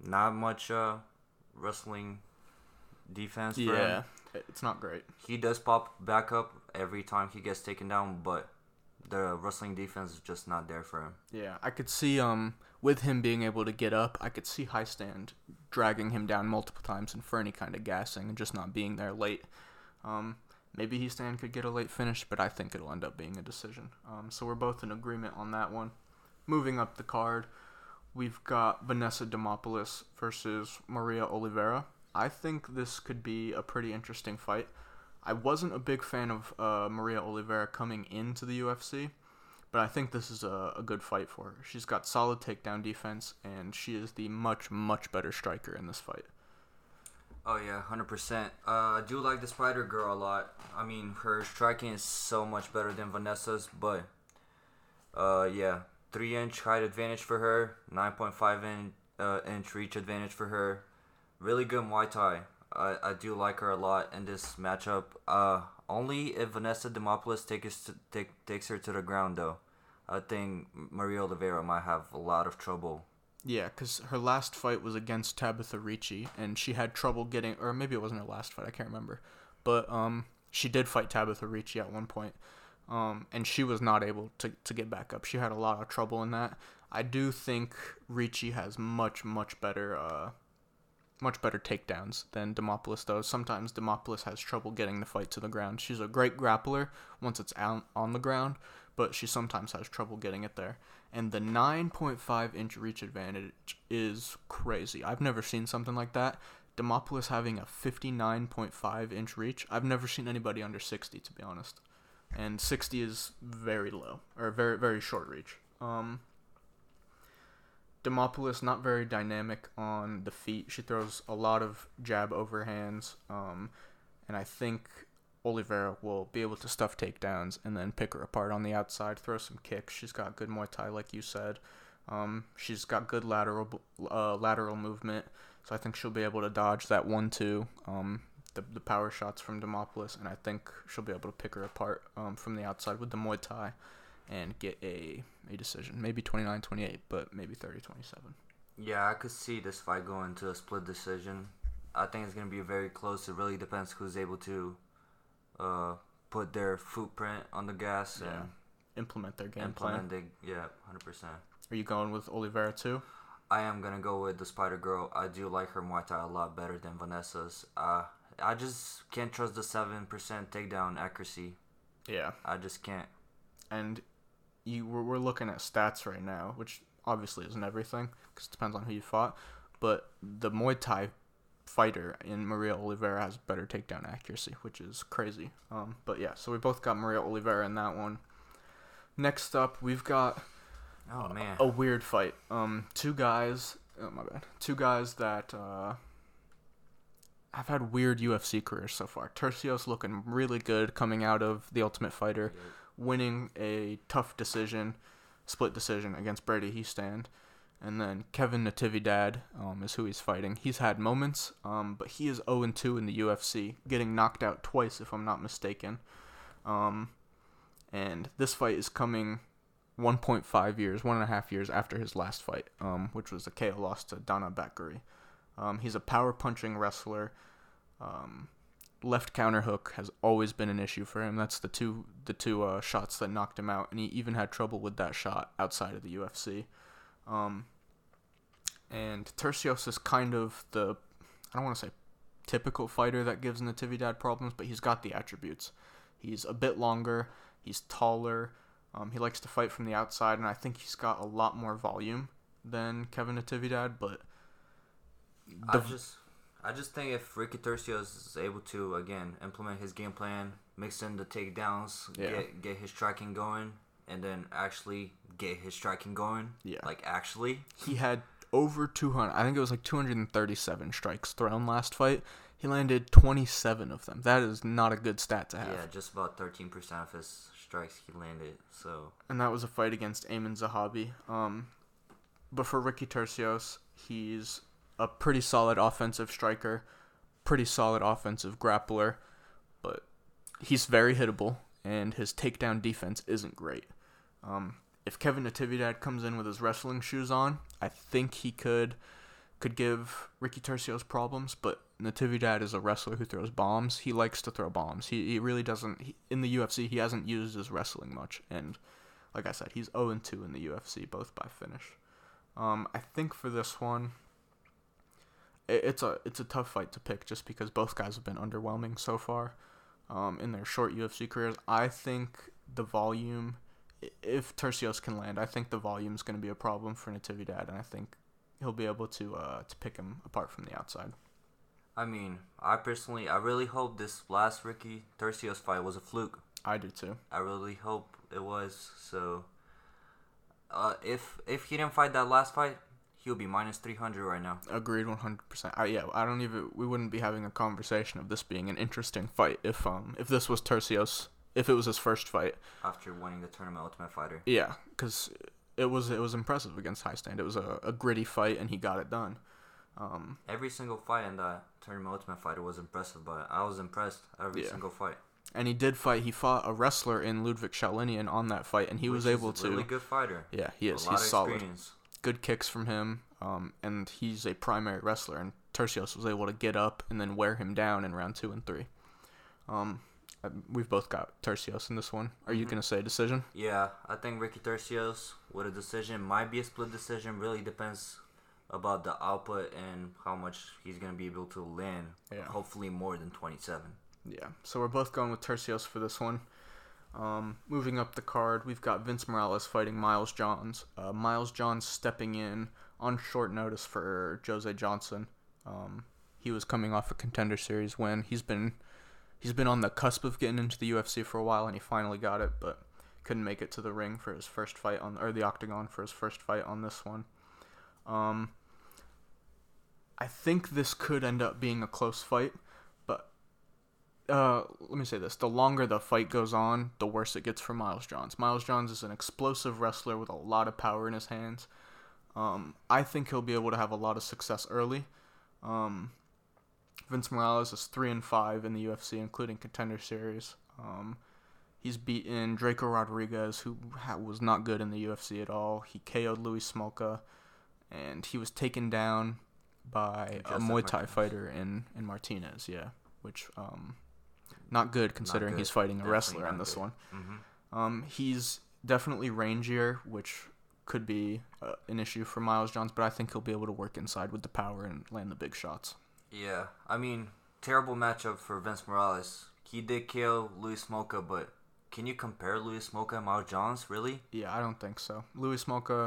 not much uh, wrestling defense for Yeah, him. it's not great. He does pop back up every time he gets taken down, but the wrestling defense is just not there for him. Yeah, I could see um with him being able to get up, I could see High Stand dragging him down multiple times and Fernie kind of gassing and just not being there late. Um, maybe High Stand could get a late finish, but I think it'll end up being a decision. Um, so we're both in agreement on that one. Moving up the card, we've got Vanessa Demopoulos versus Maria Oliveira. I think this could be a pretty interesting fight. I wasn't a big fan of uh, Maria Oliveira coming into the U F C, but I think this is a, a good fight for her. She's got solid takedown defense, and she is the much, much better striker in this fight. Oh, yeah, one hundred percent. Uh, I do like the Spider Girl a lot. I mean, her striking is so much better than Vanessa's, but, uh, yeah, three inch height advantage for her, nine point five inch, uh, inch reach advantage for her. Really good Muay Thai. I, I do like her a lot in this matchup. Uh, only if Vanessa Demopoulos takes to, take, takes her to the ground, though. I think Maria Oliveira might have a lot of trouble. Yeah, because her last fight was against Tabitha Ricci, and she had trouble getting, or maybe it wasn't her last fight, I can't remember. But um, she did fight Tabitha Ricci at one point, um, and she was not able to, to get back up. She had a lot of trouble in that. I do think Ricci has much, much better... Uh, much better takedowns than Demopoulos does. Sometimes Demopoulos has trouble getting the fight to the ground. She's a great grappler once it's out on the ground, but she sometimes has trouble getting it there. And the nine point five inch reach advantage is crazy. I've never seen something like that. Demopoulos having a fifty-nine point five inch reach. I've never seen anybody under sixty, to be honest. And sixty is very low, or very, very short reach. Um... Demopoulos not very dynamic on the feet. She throws a lot of jab overhands, um, and I think Oliveira will be able to stuff takedowns and then pick her apart on the outside, throw some kicks. She's got good Muay Thai, like you said. Um, she's got good lateral uh, lateral movement, so I think she'll be able to dodge that one two, um, the the power shots from Demopoulos, and I think she'll be able to pick her apart um, from the outside with the Muay Thai and get a, a decision. Maybe twenty-nine twenty-eight, but maybe thirty twenty-seven. Yeah, I could see this fight going to a split decision. I think it's going to be very close. It really depends who's able to uh, put their footprint on the gas yeah. and implement their game implement plan. The, yeah, one hundred percent. Are you going with Oliveira too? I am going to go with the Spider Girl. I do like her Muay Thai a lot better than Vanessa's. Uh, I just can't trust the seven percent takedown accuracy. Yeah. I just can't. And you we're, we're looking at stats right now, which obviously isn't everything because it depends on who you fought. But the Muay Thai fighter in Maria Oliveira has better takedown accuracy, which is crazy. Um, but yeah, so we both got Maria Oliveira in that one. Next up, we've got oh man a weird fight. Um, two guys. Oh my bad. Two guys that uh, have had weird U F C careers so far. Tercios looking really good coming out of The Ultimate Fighter. Yeah. Winning a tough decision, split decision against Brady Hiestand. And then Kevin Natividad um, is who he's fighting. He's had moments, um, but he is oh and two in the U F C, getting knocked out twice if I'm not mistaken. Um, and this fight is coming one point five years, one and a half years after his last fight, um, which was a K O loss to Dana Bakary. Um, he's a power-punching wrestler. Um... Left counter hook has always been an issue for him. That's the two the two uh, shots that knocked him out, and he even had trouble with that shot outside of the U F C. Um, and Tercios is kind of the, I don't want to say typical fighter that gives Natividad problems, but he's got the attributes. He's a bit longer, he's taller, um, he likes to fight from the outside, and I think he's got a lot more volume than Kevin Natividad, but... The, I just... I just think if Ricky Tercios is able to, again, implement his game plan, mix in the takedowns, yeah. get get his striking going, and then actually get his striking going, yeah. like actually. He had over two hundred, I think it was like two hundred thirty-seven strikes thrown last fight. He landed twenty-seven of them. That is not a good stat to have. Yeah, just about thirteen percent of his strikes he landed, so. And that was a fight against Ayman Zahabi. Um, but for Ricky Tercios, he's a pretty solid offensive striker, pretty solid offensive grappler, but he's very hittable, and his takedown defense isn't great. Um, if Kevin Natividad comes in with his wrestling shoes on, I think he could could give Ricky Tercios problems, but Natividad is a wrestler who throws bombs. He likes to throw bombs. He he really doesn't. He, in the U F C, he hasn't used his wrestling much, and like I said, he's oh and two in the U F C, both by finish. Um, I think for this one, it, it's a it's a tough fight to pick just because both guys have been underwhelming so far um, in their short U F C careers. I think the volume, if Tercios can land, I think the volume is going to be a problem for Natividad, and I think he'll be able to uh, to pick him apart from the outside. I mean, I personally, I really hope this last Ricky Tercios fight was a fluke. I do too. I really hope it was. So, uh, if if he didn't fight that last fight, he'll be minus three hundred right now. Agreed, one hundred percent. I, yeah, I don't even. We wouldn't be having a conversation of this being an interesting fight if um if this was Tercios, if it was his first fight after winning the Tournament Ultimate Fighter. Yeah, because it was it was impressive against Highstand. It was a, a gritty fight, and he got it done. Um, every single fight in that Tournament Ultimate Fighter was impressive, but I was impressed every yeah. single fight. And he did fight. He fought a wrestler in Ludwig Shalinian on that fight, and he Which was able is a to. Really good fighter. Yeah, he is. A lot He's of solid. Experience. Good kicks from him, um, and he's a primary wrestler. And Tercios was able to get up and then wear him down in round two and three. Um, we've both got Tercios in this one. Are mm-hmm. you gonna say decision? Yeah, I think Ricky Tercios with a decision might be a split decision. Really depends about the output and how much he's gonna be able to land. Yeah. Hopefully more than twenty-seven. Yeah, so we're both going with Tercios for this one. Um, moving up the card, we've got Vince Morales fighting Miles Johns. Uh, Miles Johns stepping in on short notice for Jose Johnson. Um, he was coming off a Contender Series win. He's been he's been on the cusp of getting into the U F C for a while, and he finally got it, but couldn't make it to the ring for his first fight on or the octagon for his first fight on this one. Um, I think this could end up being a close fight. Uh, let me say this. The longer the fight goes on, the worse it gets for Miles Johns. Miles Johns is an explosive wrestler with a lot of power in his hands. Um, I think he'll be able to have a lot of success early. Um, Vince Morales is three and five in the U F C, including Contender Series. Um, he's beaten Draco Rodriguez, who ha- was not good in the U F C at all. He K O'd Louis Smolka, and he was taken down by Joseph a Muay Thai Martinez. fighter in, in Martinez, yeah, which... Um, Not good considering Not good. he's fighting a definitely wrestler on this good. one. Mm-hmm. Um, he's definitely rangier, which could be uh, an issue for Miles Johns, but I think he'll be able to work inside with the power and land the big shots. Yeah, I mean, terrible matchup for Vince Morales. He did kill Louis Smolka, but can you compare Louis Smolka and Miles Johns, really? Yeah, I don't think so. Louis Smolka,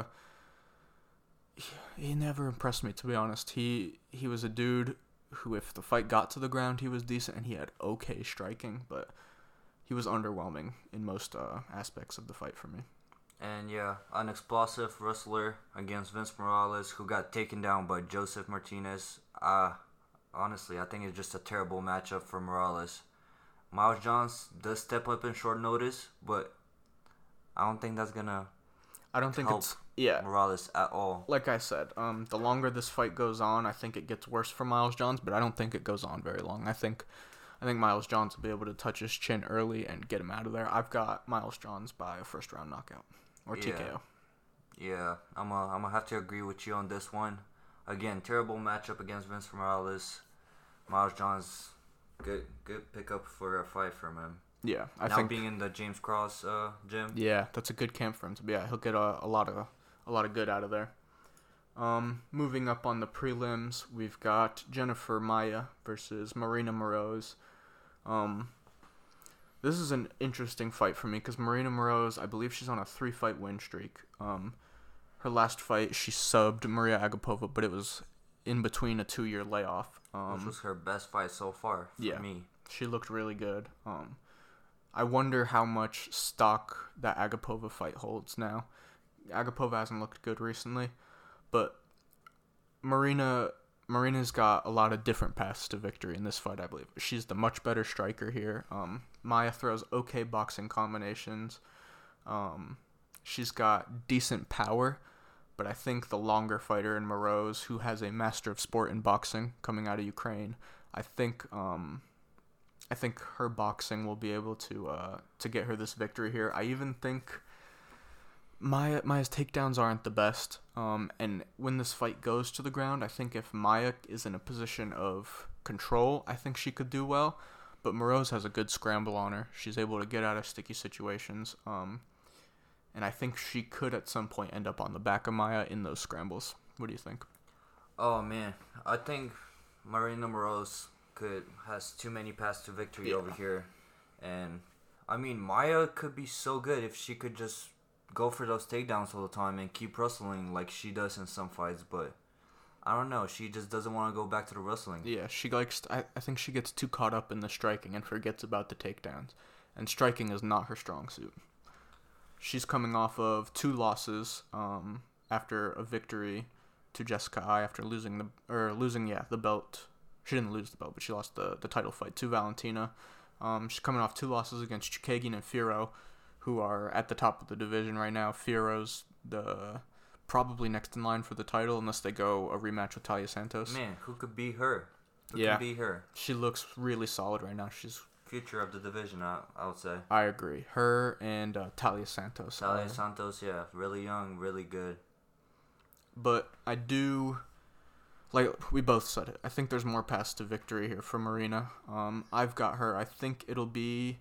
he, he never impressed me, to be honest. He He was a dude who, if the fight got to the ground, he was decent, and he had okay striking, but he was underwhelming in most uh, aspects of the fight for me. And yeah, an explosive wrestler against Vince Morales, who got taken down by Joseph Martinez. Uh, honestly, I think it's just a terrible matchup for Morales. Miles Johns does step up in short notice, but I don't think that's gonna I don't think help it's yeah Morales at all. Like I said, um, the longer this fight goes on, I think it gets worse for Miles Johns, but I don't think it goes on very long. I think, I think Miles Johns will be able to touch his chin early and get him out of there. I've got Miles Johns by a first round knockout or T K O. Yeah, yeah I'm a, I'm gonna have to agree with you on this one. Again, terrible matchup against Vince Morales. Miles Johns, good good pickup for a fight from him. Yeah, I now think being in the James Cross uh, gym. Yeah, that's a good camp for him to be at. He'll get a, a lot of a lot of good out of there. Um, moving up on the prelims, we've got Jennifer Maia versus Marina Moroz. Um, this is an interesting fight for me because Marina Moroz, I believe she's on a three-fight win streak. Um, her last fight, she subbed Maria Agapova, but it was in between a two-year layoff. Um, Which was her best fight so far for yeah, me. She looked really good. Um, I wonder how much stock that Agapova fight holds now. Agapova hasn't looked good recently, but Marina Marina's got a lot of different paths to victory in this fight, I believe. She's the much better striker here. Um, Maia throws okay boxing combinations. Um, she's got decent power, but I think the longer fighter in Moroz, who has a master of sport in boxing coming out of Ukraine, I think um, I think her boxing will be able to uh, to get her this victory here. I even think Maya Maya's takedowns aren't the best. Um, and when this fight goes to the ground, I think if Maya is in a position of control, I think she could do well. But Moroz has a good scramble on her. She's able to get out of sticky situations. Um, and I think she could at some point end up on the back of Maya in those scrambles. What do you think? Oh man, I think Marina Moroz could has too many paths to victory Yeah. over here, and I mean Maya could be so good if she could just go for those takedowns all the time and keep wrestling like she does in some fights. But I don't know, she just doesn't want to go back to the wrestling. Yeah, she likes. I, I think she gets too caught up in the striking and forgets about the takedowns. And striking is not her strong suit. She's coming off of two losses um, after a victory to Jessica Ai after losing the or losing yeah the belt. She didn't lose the belt, but she lost the, the title fight to Valentina. Um, she's coming off two losses against Chikagin and Firo, who are at the top of the division right now. Firo's the probably next in line for the title unless they go a rematch with Talia Santos. Man, who could beat her? Who Yeah. can beat her? She looks really solid right now. She's Future of the division, I, I would say. I agree. Her and uh, Talia Santos. Talia are- Santos, yeah, really young, really good. But I do, like we both said it, I think there's more paths to victory here for Marina. Um, I've got her. I think it'll be,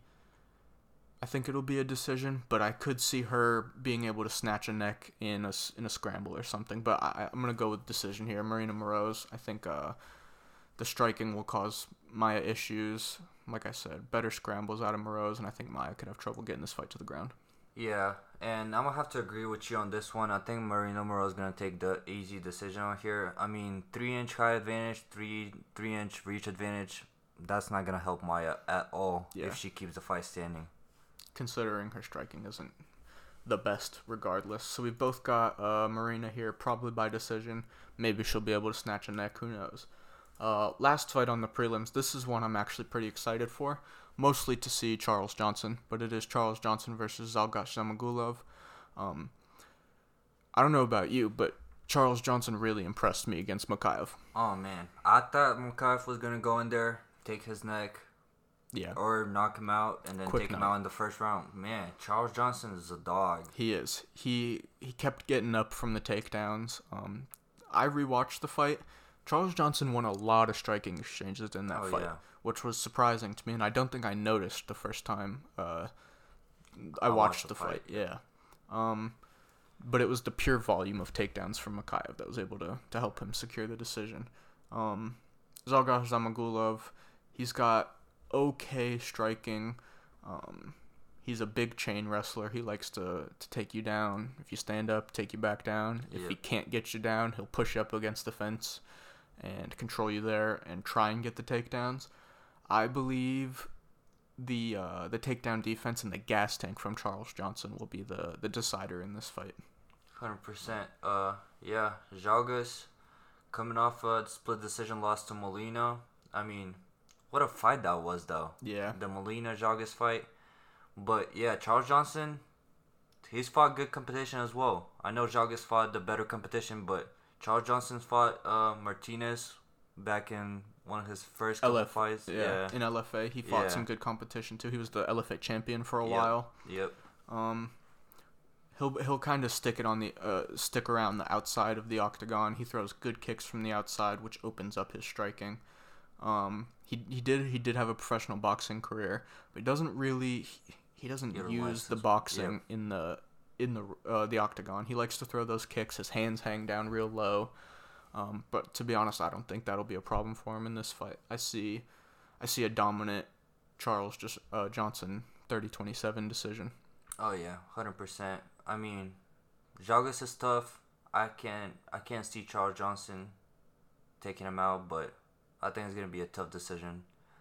I think it'll be a decision, but I could see her being able to snatch a neck in a, s- in a scramble or something. But I, I'm going to go with decision here. Marina Moroz, I think uh, the striking will cause Maya issues. Like I said, better scrambles out of Moroz, and I think Maya could have trouble getting this fight to the ground. Yeah, and I'm gonna have to agree with you on this one. I think Marina Moroz is gonna take the easy decision on here. I mean, three inch height advantage, three three inch reach advantage. That's not gonna help Maya at all Yeah. if she keeps the fight standing. Considering her striking isn't the best regardless. So we've both got uh, Marina here, probably by decision. Maybe she'll be able to snatch a neck, who knows. Uh, last fight on the prelims. This is one I'm actually pretty excited for. Mostly to see Charles Johnson, but it is Charles Johnson versus Zalgas Zamagulov. Um, I don't know about you, but Charles Johnson really impressed me against Makayev. Oh man, I thought Makayev was gonna go in there, take his neck, Yeah, or knock him out, and then Quick take him knock. out in the first round. Man, Charles Johnson is a dog. he is. He he kept getting up from the takedowns. Um, I rewatched the fight. Charles Johnson won a lot of striking exchanges in that Oh, fight, yeah. which was surprising to me, and I don't think I noticed the first time uh, I, I watched, watched the the fight. fight. Yeah, um, but it was the pure volume of takedowns from Makayev that was able to, to help him secure the decision. Um, Zalgas Zamagulov, he's got okay striking. Um, he's a big chain wrestler. He likes to, to take you down. If you stand up, take you back down. If Yep. he can't get you down, he'll push you up against the fence and control you there and try and get the takedowns. I believe the uh, the takedown defense and the gas tank from Charles Johnson will be the, the decider in this fight. one hundred percent. Uh, yeah, Jalgas coming off a split decision loss to Molina. I mean, what a fight that was, though. Yeah. The Molina Jalgas fight. But yeah, Charles Johnson, he's fought good competition as well. I know Jalgas fought the better competition, but Charles Johnson fought uh, Martinez back in one of his first couple L F, fights. Yeah. Yeah. In L F A, he fought Yeah. some good competition too. He was the L F A champion for a Yep. while. Yep. Um, he'll he'll kind of stick it on the uh, stick around the outside of the octagon. He throws good kicks from the outside, which opens up his striking. Um, he he did he did have a professional boxing career, but he doesn't really he, he doesn't Get a use license. the boxing Yep. in the in the uh, the octagon. He likes to throw those kicks. His hands hang down real low. Um, but to be honest, I don't think that'll be a problem for him in this fight. I see, I see a dominant Charles just uh, Johnson thirty twenty-seven decision. Oh yeah, hundred percent. I mean, Jalgas is tough. I can't I can't see Charles Johnson taking him out, but I think it's gonna be a tough decision.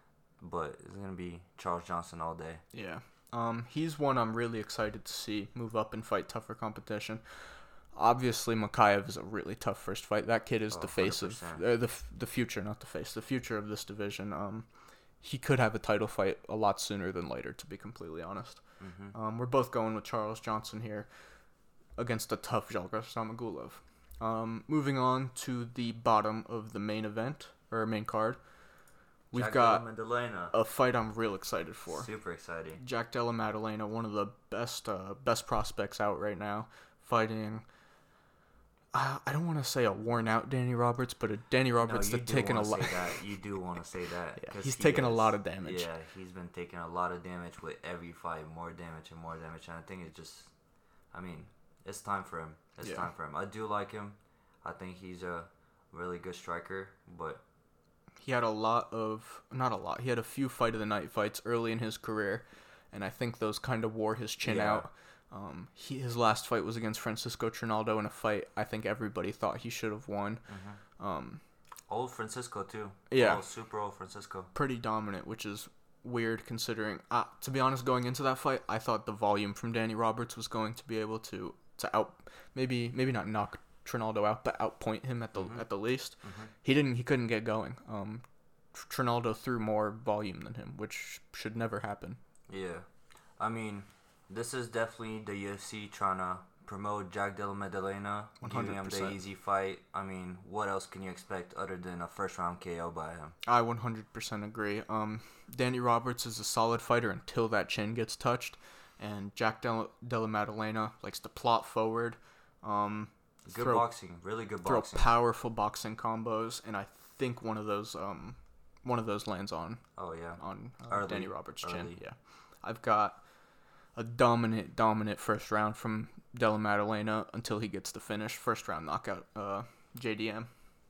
But it's gonna be Charles Johnson all day. Yeah. Um, he's one I'm really excited to see move up and fight tougher competition. Obviously, Makayev is a really tough first fight. That kid is Oh, the face of one hundred percent. uh, the f- the future, not the face, the future of this division. Um, he could have a title fight a lot sooner than later, to be completely honest. Mm-hmm. Um, we're both going with Charles Johnson here against a tough Jalgas Samagulov. Um, moving on to the bottom of the main event, or main card. we've Jack got Della Maddalena. a fight I'm real excited for. Super exciting. Jack Della Maddalena, one of the best uh, best prospects out right now, fighting. Uh, I don't want to say a worn out Danny Roberts, but a Danny Roberts no, that's taken a lot. You do want to say that. Yeah, he's he taken is, a lot of damage. Yeah, he's been taking a lot of damage with every fight, more damage and more damage. And I think it's just, I mean, it's time for him. It's yeah. time for him. I do like him. I think he's a really good striker, but he had a lot of, not a lot, he had a few fight of the night fights early in his career, and I think those kind of wore his chin yeah. out. Um, he, his last fight was against Francisco Trinaldo in a fight I think everybody thought he should have won. Mm-hmm. Um, old Francisco, too. Yeah. Old, super old Francisco. Pretty dominant, which is weird considering, uh, to be honest, going into that fight, I thought the volume from Danny Roberts was going to be able to, to out, maybe maybe not knock Trinaldo out, but outpoint him at the mm-hmm. at the least. Mm-hmm. He didn't, he couldn't get going. Um, Trinaldo threw more volume than him, which should never happen. Yeah. I mean, this is definitely the U F C trying to promote Jack Della Maddalena, giving him the easy fight. I mean, what else can you expect other than a first round K O by him? I one hundred percent agree. Um, Danny Roberts is a solid fighter until that chin gets touched, and Jack Della, Della Maddalena likes to plot forward. Um, good throw, boxing, really good throw boxing. Throw powerful boxing combos, and I think one of those um, one of those lands on. Oh yeah. On uh, Early, Danny Roberts' chin. early. Yeah, I've got a dominant, dominant first round from Della Maddalena until he gets the finish. First round knockout, uh, J D M.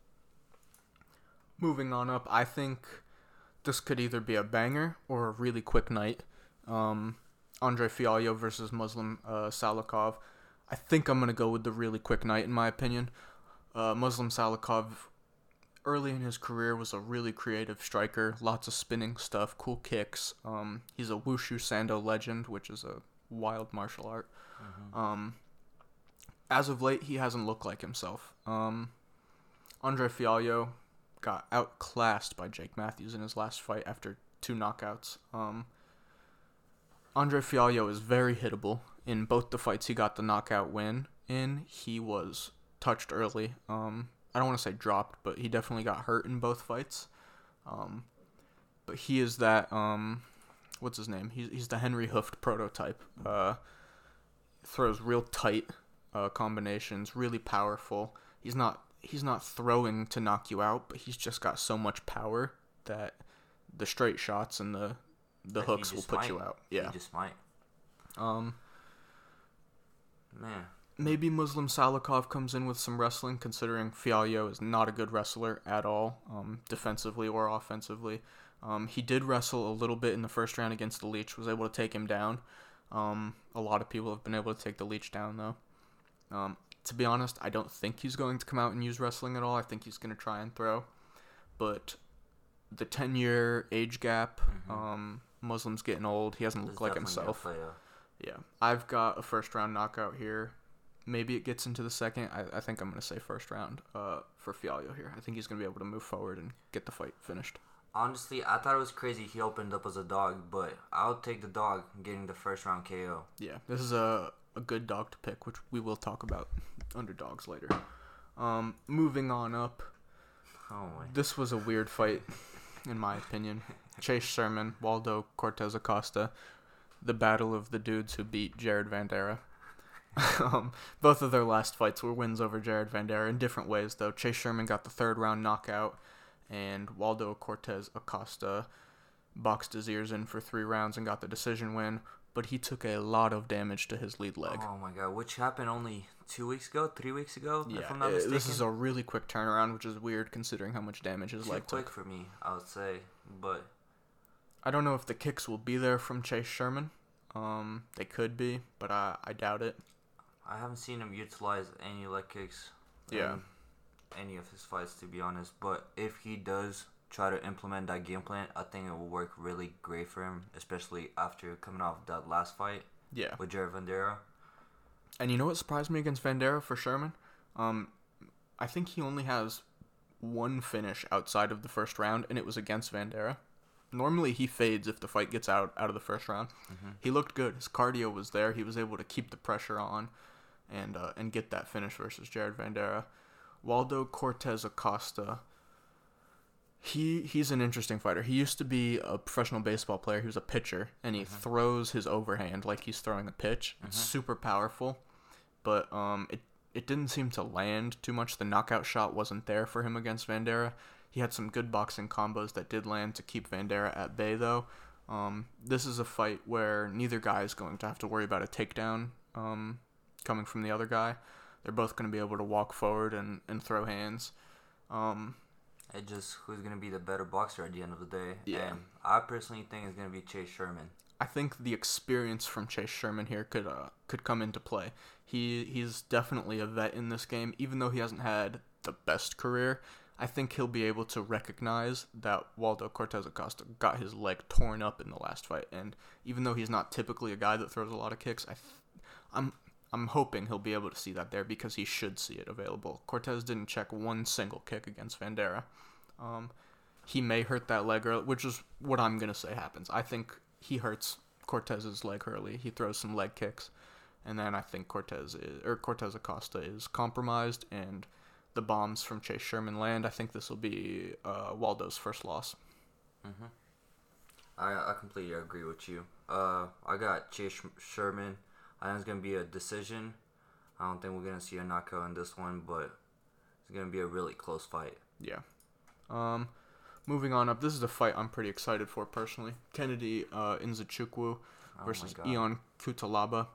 Moving on up, I think this could either be a banger or a really quick night. Um, Andre Fialho versus Muslim uh, Salikov. I think I'm going to go with the really quick night, in my opinion. Uh, Muslim Salikov, early in his career, was a really creative striker. Lots of spinning stuff, cool kicks. Um, he's a Wushu Sando legend, which is a wild martial art. Mm-hmm. Um, as of late, he hasn't looked like himself. Um, Andre Fialho got outclassed by Jake Matthews in his last fight after two knockouts. Um, Andre Fialho is very hittable. In both the fights he got the knockout win in, he was touched early. Um, I don't want to say dropped, but he definitely got hurt in both fights. Um, but he is that, um, what's his name? He's, he's the Henry Hooft prototype. Uh, throws real tight uh, combinations, really powerful. He's not he's not throwing to knock you out, but he's just got so much power that the straight shots and the the Like hooks will put might. you out. Yeah. He just might. Um. Man. Maybe Muslim Salikov comes in with some wrestling, considering Fialho is not a good wrestler at all, um, defensively or offensively. Um, he did wrestle a little bit in the first round against the Leech, was able to take him down. Um, a lot of people have been able to take the Leech down, though. Um, to be honest, I don't think he's going to come out and use wrestling at all. I think he's going to try and throw. But the ten-year age gap, mm-hmm. um, Muslim's getting old. He hasn't looked like himself. Yeah, I've got a first-round knockout here. Maybe it gets into the second. I, I think I'm going to say first round uh, for Fialho here. I think he's going to be able to move forward and get the fight finished. Honestly, I thought it was crazy he opened up as a dog, but I'll take the dog getting the first round K O. Yeah, this is a, a good dog to pick, which we will talk about underdogs later. Um, moving on up. Oh my. This was a weird fight, in my opinion. Chase Sherman, Waldo Cortez Acosta. The battle of the dudes who beat Jared Vanderaa. um, both of their last fights were wins over Jared Vanderaa in different ways, though. Chase Sherman got the third round knockout, and Waldo Cortez Acosta boxed his ears in for three rounds and got the decision win, but he took a lot of damage to his lead leg. Oh my god, which happened only two weeks ago, three weeks ago, yeah, if I'm not it, mistaken? This is a really quick turnaround, which is weird considering how much damage his Too leg quick took. for me, I would say, but I don't know if the kicks will be there from Chase Sherman. Um, they could be, but I, I doubt it. I haven't seen him utilize any leg kicks Yeah. in any of his fights, to be honest. But if he does try to implement that game plan, I think it will work really great for him, especially after coming off that last fight Yeah. with Jared Vanderaa. And you know what surprised me against Vanderaa for Sherman? Um, I think he only has one finish outside of the first round, and it was against Vanderaa. Normally he fades if the fight gets out, out of the first round. Mm-hmm. He looked good. His cardio was there. He was able to keep the pressure on and uh, and get that finish versus Jared Vanderaa. Waldo Cortez Acosta, He he's an interesting fighter. He used to be a professional baseball player. He was a pitcher, and he mm-hmm. throws his overhand like he's throwing a pitch. Mm-hmm. It's super powerful, but um, it it didn't seem to land too much. The knockout shot wasn't there for him against Vanderaa. He had some good boxing combos that did land to keep Vanderaa at bay, though. Um, this is a fight where neither guy is going to have to worry about a takedown um, coming from the other guy. They're both going to be able to walk forward and, and throw hands. Um, It just who's gonna be the better boxer at the end of the day. Yeah. And I personally think it's gonna be Chase Sherman. I think the experience from Chase Sherman here could uh, could come into play. He he's definitely a vet in this game, even though he hasn't had the best career. I think he'll be able to recognize that Waldo Cortez Acosta got his leg torn up in the last fight, and even though he's not typically a guy that throws a lot of kicks, I th- I'm I'm hoping he'll be able to see that there because he should see it available. Cortez didn't check one single kick against Vanderaa. Um, he may hurt that leg early, which is what I'm going to say happens. I think he hurts Cortez's leg early. He throws some leg kicks, and then I think Cortez is, or Cortez Acosta is compromised, and the bombs from Chase Sherman land. I think this will be uh, Waldo's first loss. Mm-hmm. I, I completely agree with you. Uh, I got Chase Sherman. I think it's going to be a decision. I don't think we're going to see a knockout in this one, but it's going to be a really close fight. Yeah. Um, moving on up, this is a fight I'm pretty excited for personally. Kennedy uh, Nzechukwu versus oh Ion Cutelaba.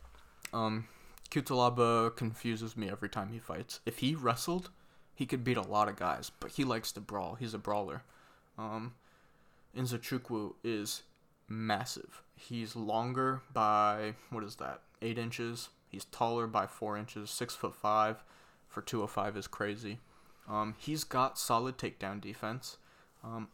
Um, Cutelaba confuses me every time he fights. If he wrestled, he could beat a lot of guys, but he likes to brawl. He's a brawler. Um, Nzechukwu is massive. He's longer by, what is that, eight inches. He's taller by four inches, six foot five. For two oh five is crazy. Um, he's got solid takedown defense. Um,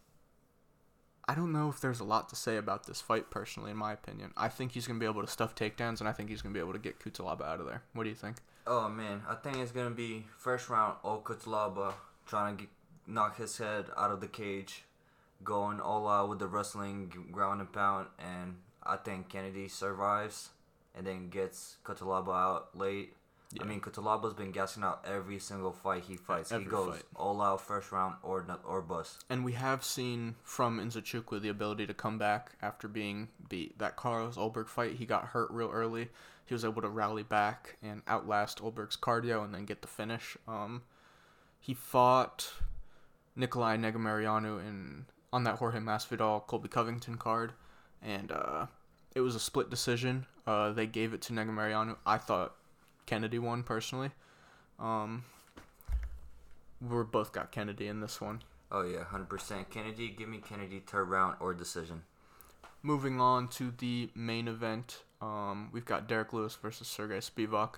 I don't know if there's a lot to say about this fight, personally, in my opinion. I think he's going to be able to stuff takedowns, and I think he's going to be able to get Cutelaba out of there. What do you think? Oh, man. I think it's going to be first round, all Cutelaba trying to get, knock his head out of the cage, going all out with the wrestling, ground and pound, and I think Kennedy survives and then gets Cutelaba out late. Yeah. I mean, Cutelaba's been gassing out every single fight he fights. Every he goes fight. all out first round or or bust. And we have seen from Nzechukwu the ability to come back after being beat. That Carlos Ulberg fight, he got hurt real early. He was able to rally back and outlast Ulberg's cardio and then get the finish. Um, he fought Nikolai Negumereanu in on that Jorge Masvidal Colby Covington card, and uh, it was a split decision. Uh, they gave it to Negumereanu. I thought Kennedy won, personally. Um, we both got Kennedy in this one. Oh, yeah, one hundred percent. Kennedy, give me Kennedy third round or decision. Moving on to the main event, um, we've got Derek Lewis versus Sergey Spivak.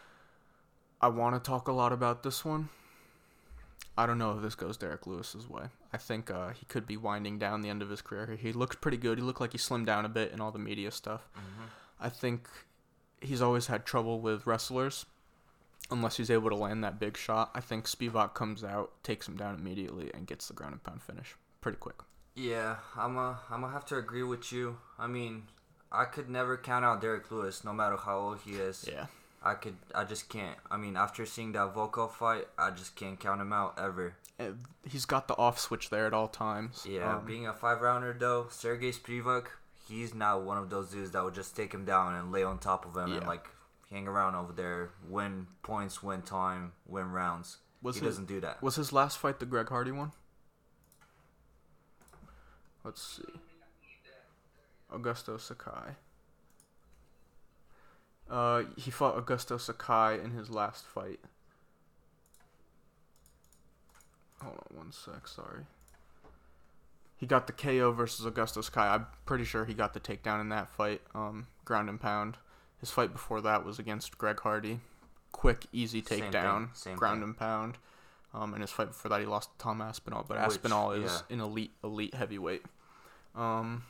I want to talk a lot about this one. I don't know if this goes Derek Lewis's way. I think uh, he could be winding down the end of his career. He looked pretty good. He looked like he slimmed down a bit in all the media stuff. Mm-hmm. I think he's always had trouble with wrestlers unless he's able to land that big shot. I think Spivak comes out, takes him down immediately, and gets the ground and pound finish pretty quick. Yeah, I'm a, I'm gonna have to agree with you. I mean, I could never count out Derek Lewis, no matter how old he is. Yeah. I could, I just can't. I mean, after seeing that Volkov fight, I just can't count him out ever. And he's got the off switch there at all times. Yeah, um, being a five rounder though, Sergey Spivak, he's not one of those dudes that would just take him down and lay on top of him yeah. and like hang around over there, win points, win time, win rounds. Was he his, doesn't do that. Was his last fight the Greg Hardy one? Let's see. Augusto Sakai. Uh, he fought Augusto Sakai in his last fight. Hold on one sec, sorry. He got the K O versus Augusto Sakai. I'm pretty sure he got the takedown in that fight. Um, ground and pound. His fight before that was against Greg Hardy. Quick, easy takedown, ground thing. and pound. Um, and his fight before that, he lost to Tom Aspinall. But Which, Aspinall is yeah. an elite, elite heavyweight. Um,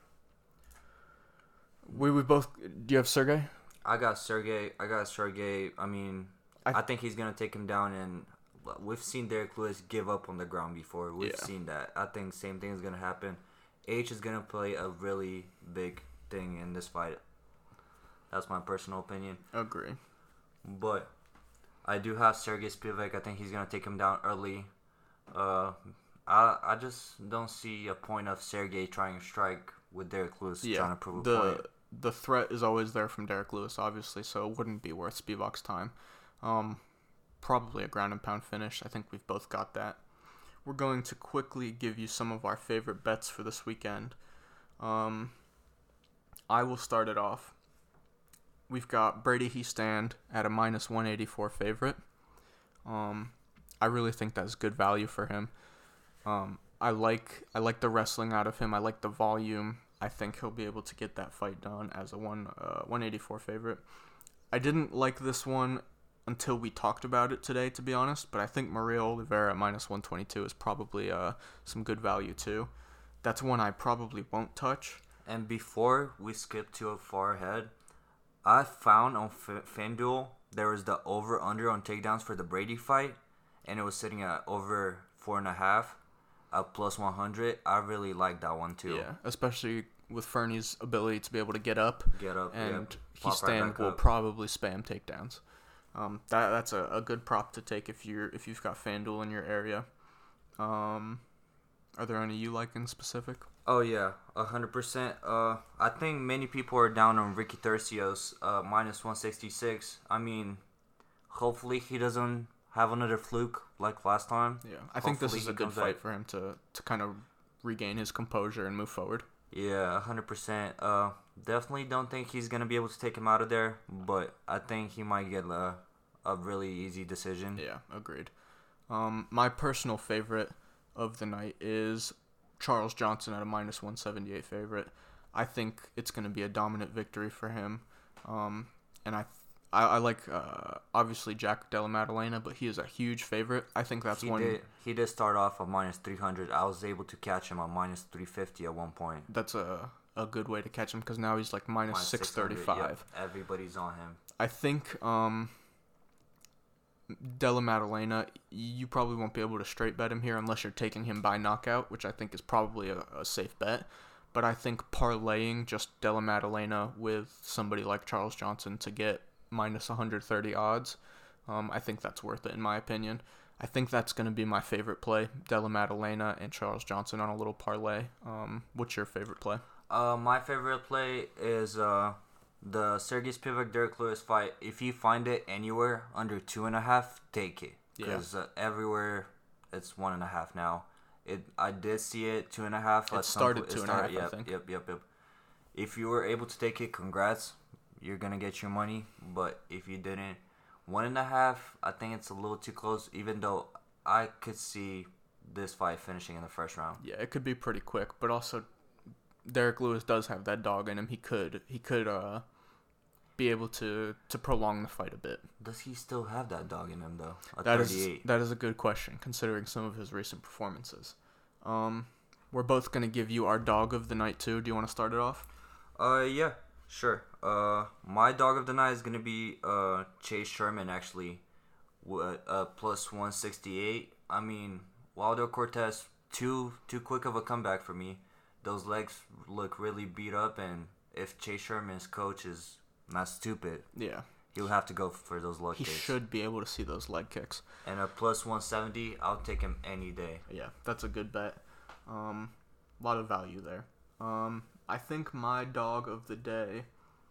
we we both. Do you have Sergey? I got Sergey. I got Sergey. I mean, I, I think he's gonna take him down, and we've seen Derek Lewis give up on the ground before. We've yeah. seen that. I think same thing is gonna happen. H is gonna play a really big thing in this fight. That's my personal opinion. Agree. But I do have Sergey Spivak. I think he's gonna take him down early. Uh, I I I just don't see a point of Sergey trying to strike with Derek Lewis Yeah, trying to prove a the point. the threat is always there from Derek Lewis, obviously, so it wouldn't be worth Spivak's time. Um, probably a ground and pound finish. I think we've both got that. We're going to quickly give you some of our favorite bets for this weekend. Um, I will start it off. We've got Brady Heastand at a minus one eighty-four favorite. Um, I really think that's good value for him. Um, I like I like the wrestling out of him. I like the volume. I think he'll be able to get that fight done as a one uh, one eighty-four favorite. I didn't like this one until we talked about it today, to be honest, but I think Maria Oliveira at minus one twenty-two is probably uh, some good value too. That's one I probably won't touch. And before we skip too far ahead, I found on F- FanDuel there was the over-under on takedowns for the Brady fight, and it was sitting at over four and a half, at plus one hundred. I really like that one too. Yeah, especially with Fernie's ability to be able to get up, Get up, and yep. he Pop right stand back will up. probably spam takedowns. Um, that that's a, a good prop to take if you're if you've got FanDuel in your area. Um, are there any you like in specific? Oh yeah, a hundred percent. Uh, I think many people are down on Ricky Tercios, uh, minus one sixty six. I mean, hopefully he doesn't have another fluke like last time. Yeah, I think this Hopefully is he a good comes fight back. for him to, to kind of regain his composure and move forward. Yeah, a hundred percent. Uh, definitely don't think he's gonna be able to take him out of there, but I think he might get a a really easy decision. Yeah, agreed. Um, my personal favorite of the night is Charles Johnson at a minus one seventy-eight favorite. I think it's going to be a dominant victory for him. Um, and I, I, I like, uh, obviously, Jack Della Maddalena, but he is a huge favorite. I think that's he one did. He did start off at minus three hundred. I was able to catch him at minus three fifty at one point. that's a, a good way to catch him because now he's like minus Minus six six hundred, thirty-five. yep. Everybody's on him. I think um, Della Maddalena, you probably won't be able to straight bet him here unless you're taking him by knockout, which I think is probably a, a safe bet. But I think parlaying just Della Maddalena with somebody like Charles Johnson to get minus one thirty odds, um, I think that's worth it in my opinion. I think that's going to be my favorite play, Della Maddalena and Charles Johnson on a little parlay. Um, what's your favorite play? Uh, my favorite play is uh the Sergey Spivak Derek Lewis fight. If you find it anywhere under two and a half, take it. Because uh, everywhere it's one and a half now. It I did see it two and a half. It at some started po- two it and a half, started- I yep, think. Yep, yep, yep. If you were able to take it, congrats. You're gonna get your money. But if you didn't, one and a half, I think it's a little too close. Even though I could see this fight finishing in the first round. Yeah, it could be pretty quick, but also Derek Lewis does have that dog in him. He could he could uh be able to, to prolong the fight a bit. Does he still have that dog in him though? At That is thirty-eight. that is a good question considering some of his recent performances. Um, we're both gonna give you our dog of the night too. Do you want to start it off? Uh, yeah, sure. Uh, my dog of the night is gonna be uh Chase Sherman actually, with uh plus one sixty eight. I mean, Wilder Cortez too too quick of a comeback for me. Those legs look really beat up, and if Chase Sherman's coach is not stupid, Yeah, he'll have to go for those leg he kicks. should be able to see those leg kicks. And a plus one seventy, I'll take him any day. Yeah, that's a good bet. Um, a lot of value there. Um, I think my dog of the day,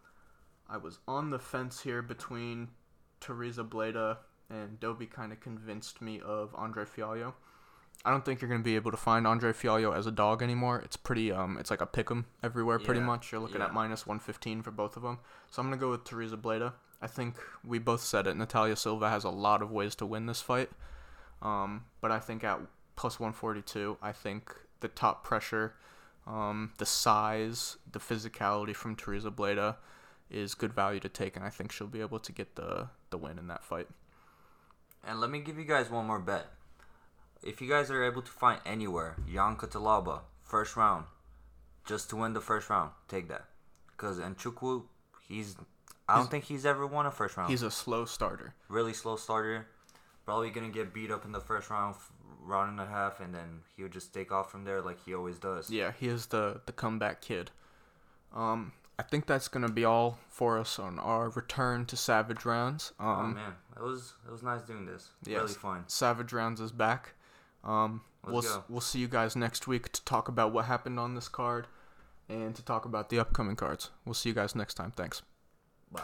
I was on the fence here between Teresa Bleda, and Dobie kind of convinced me of Andre Fiallo. I don't think you're going to be able to find Andre Fiallo as a dog anymore. It's pretty, um, it's like a pick 'em everywhere pretty Yeah, much. You're looking yeah. at minus one fifteen for both of them. So I'm going to go with Teresa Bleda. I think we both said it. Natalia Silva has a lot of ways to win this fight. Um, but I think at plus one forty-two, I think the top pressure, um, the size, the physicality from Teresa Bleda is good value to take, and I think she'll be able to get the, the win in that fight. And let me give you guys one more bet. If you guys are able to find anywhere, Jan Catalaba, first round, just to win the first round, take that. Because Nchukwu, he's, I don't He's- think he's ever won a first round. He's a slow starter. really slow starter. Probably going to get beat up in the first round, f- round and a half, and then he'll just take off from there like he always does. Yeah, he is the, the comeback kid. Um, I think that's going to be all for us on our return to Savage Rounds. Um, Oh man, it was it was nice doing this. yes. Really fun. Savage Rounds is back. Um, Let's we'll go. s- we'll see you guys next week to talk about what happened on this card and to talk about the upcoming cards. We'll see you guys next time. Thanks.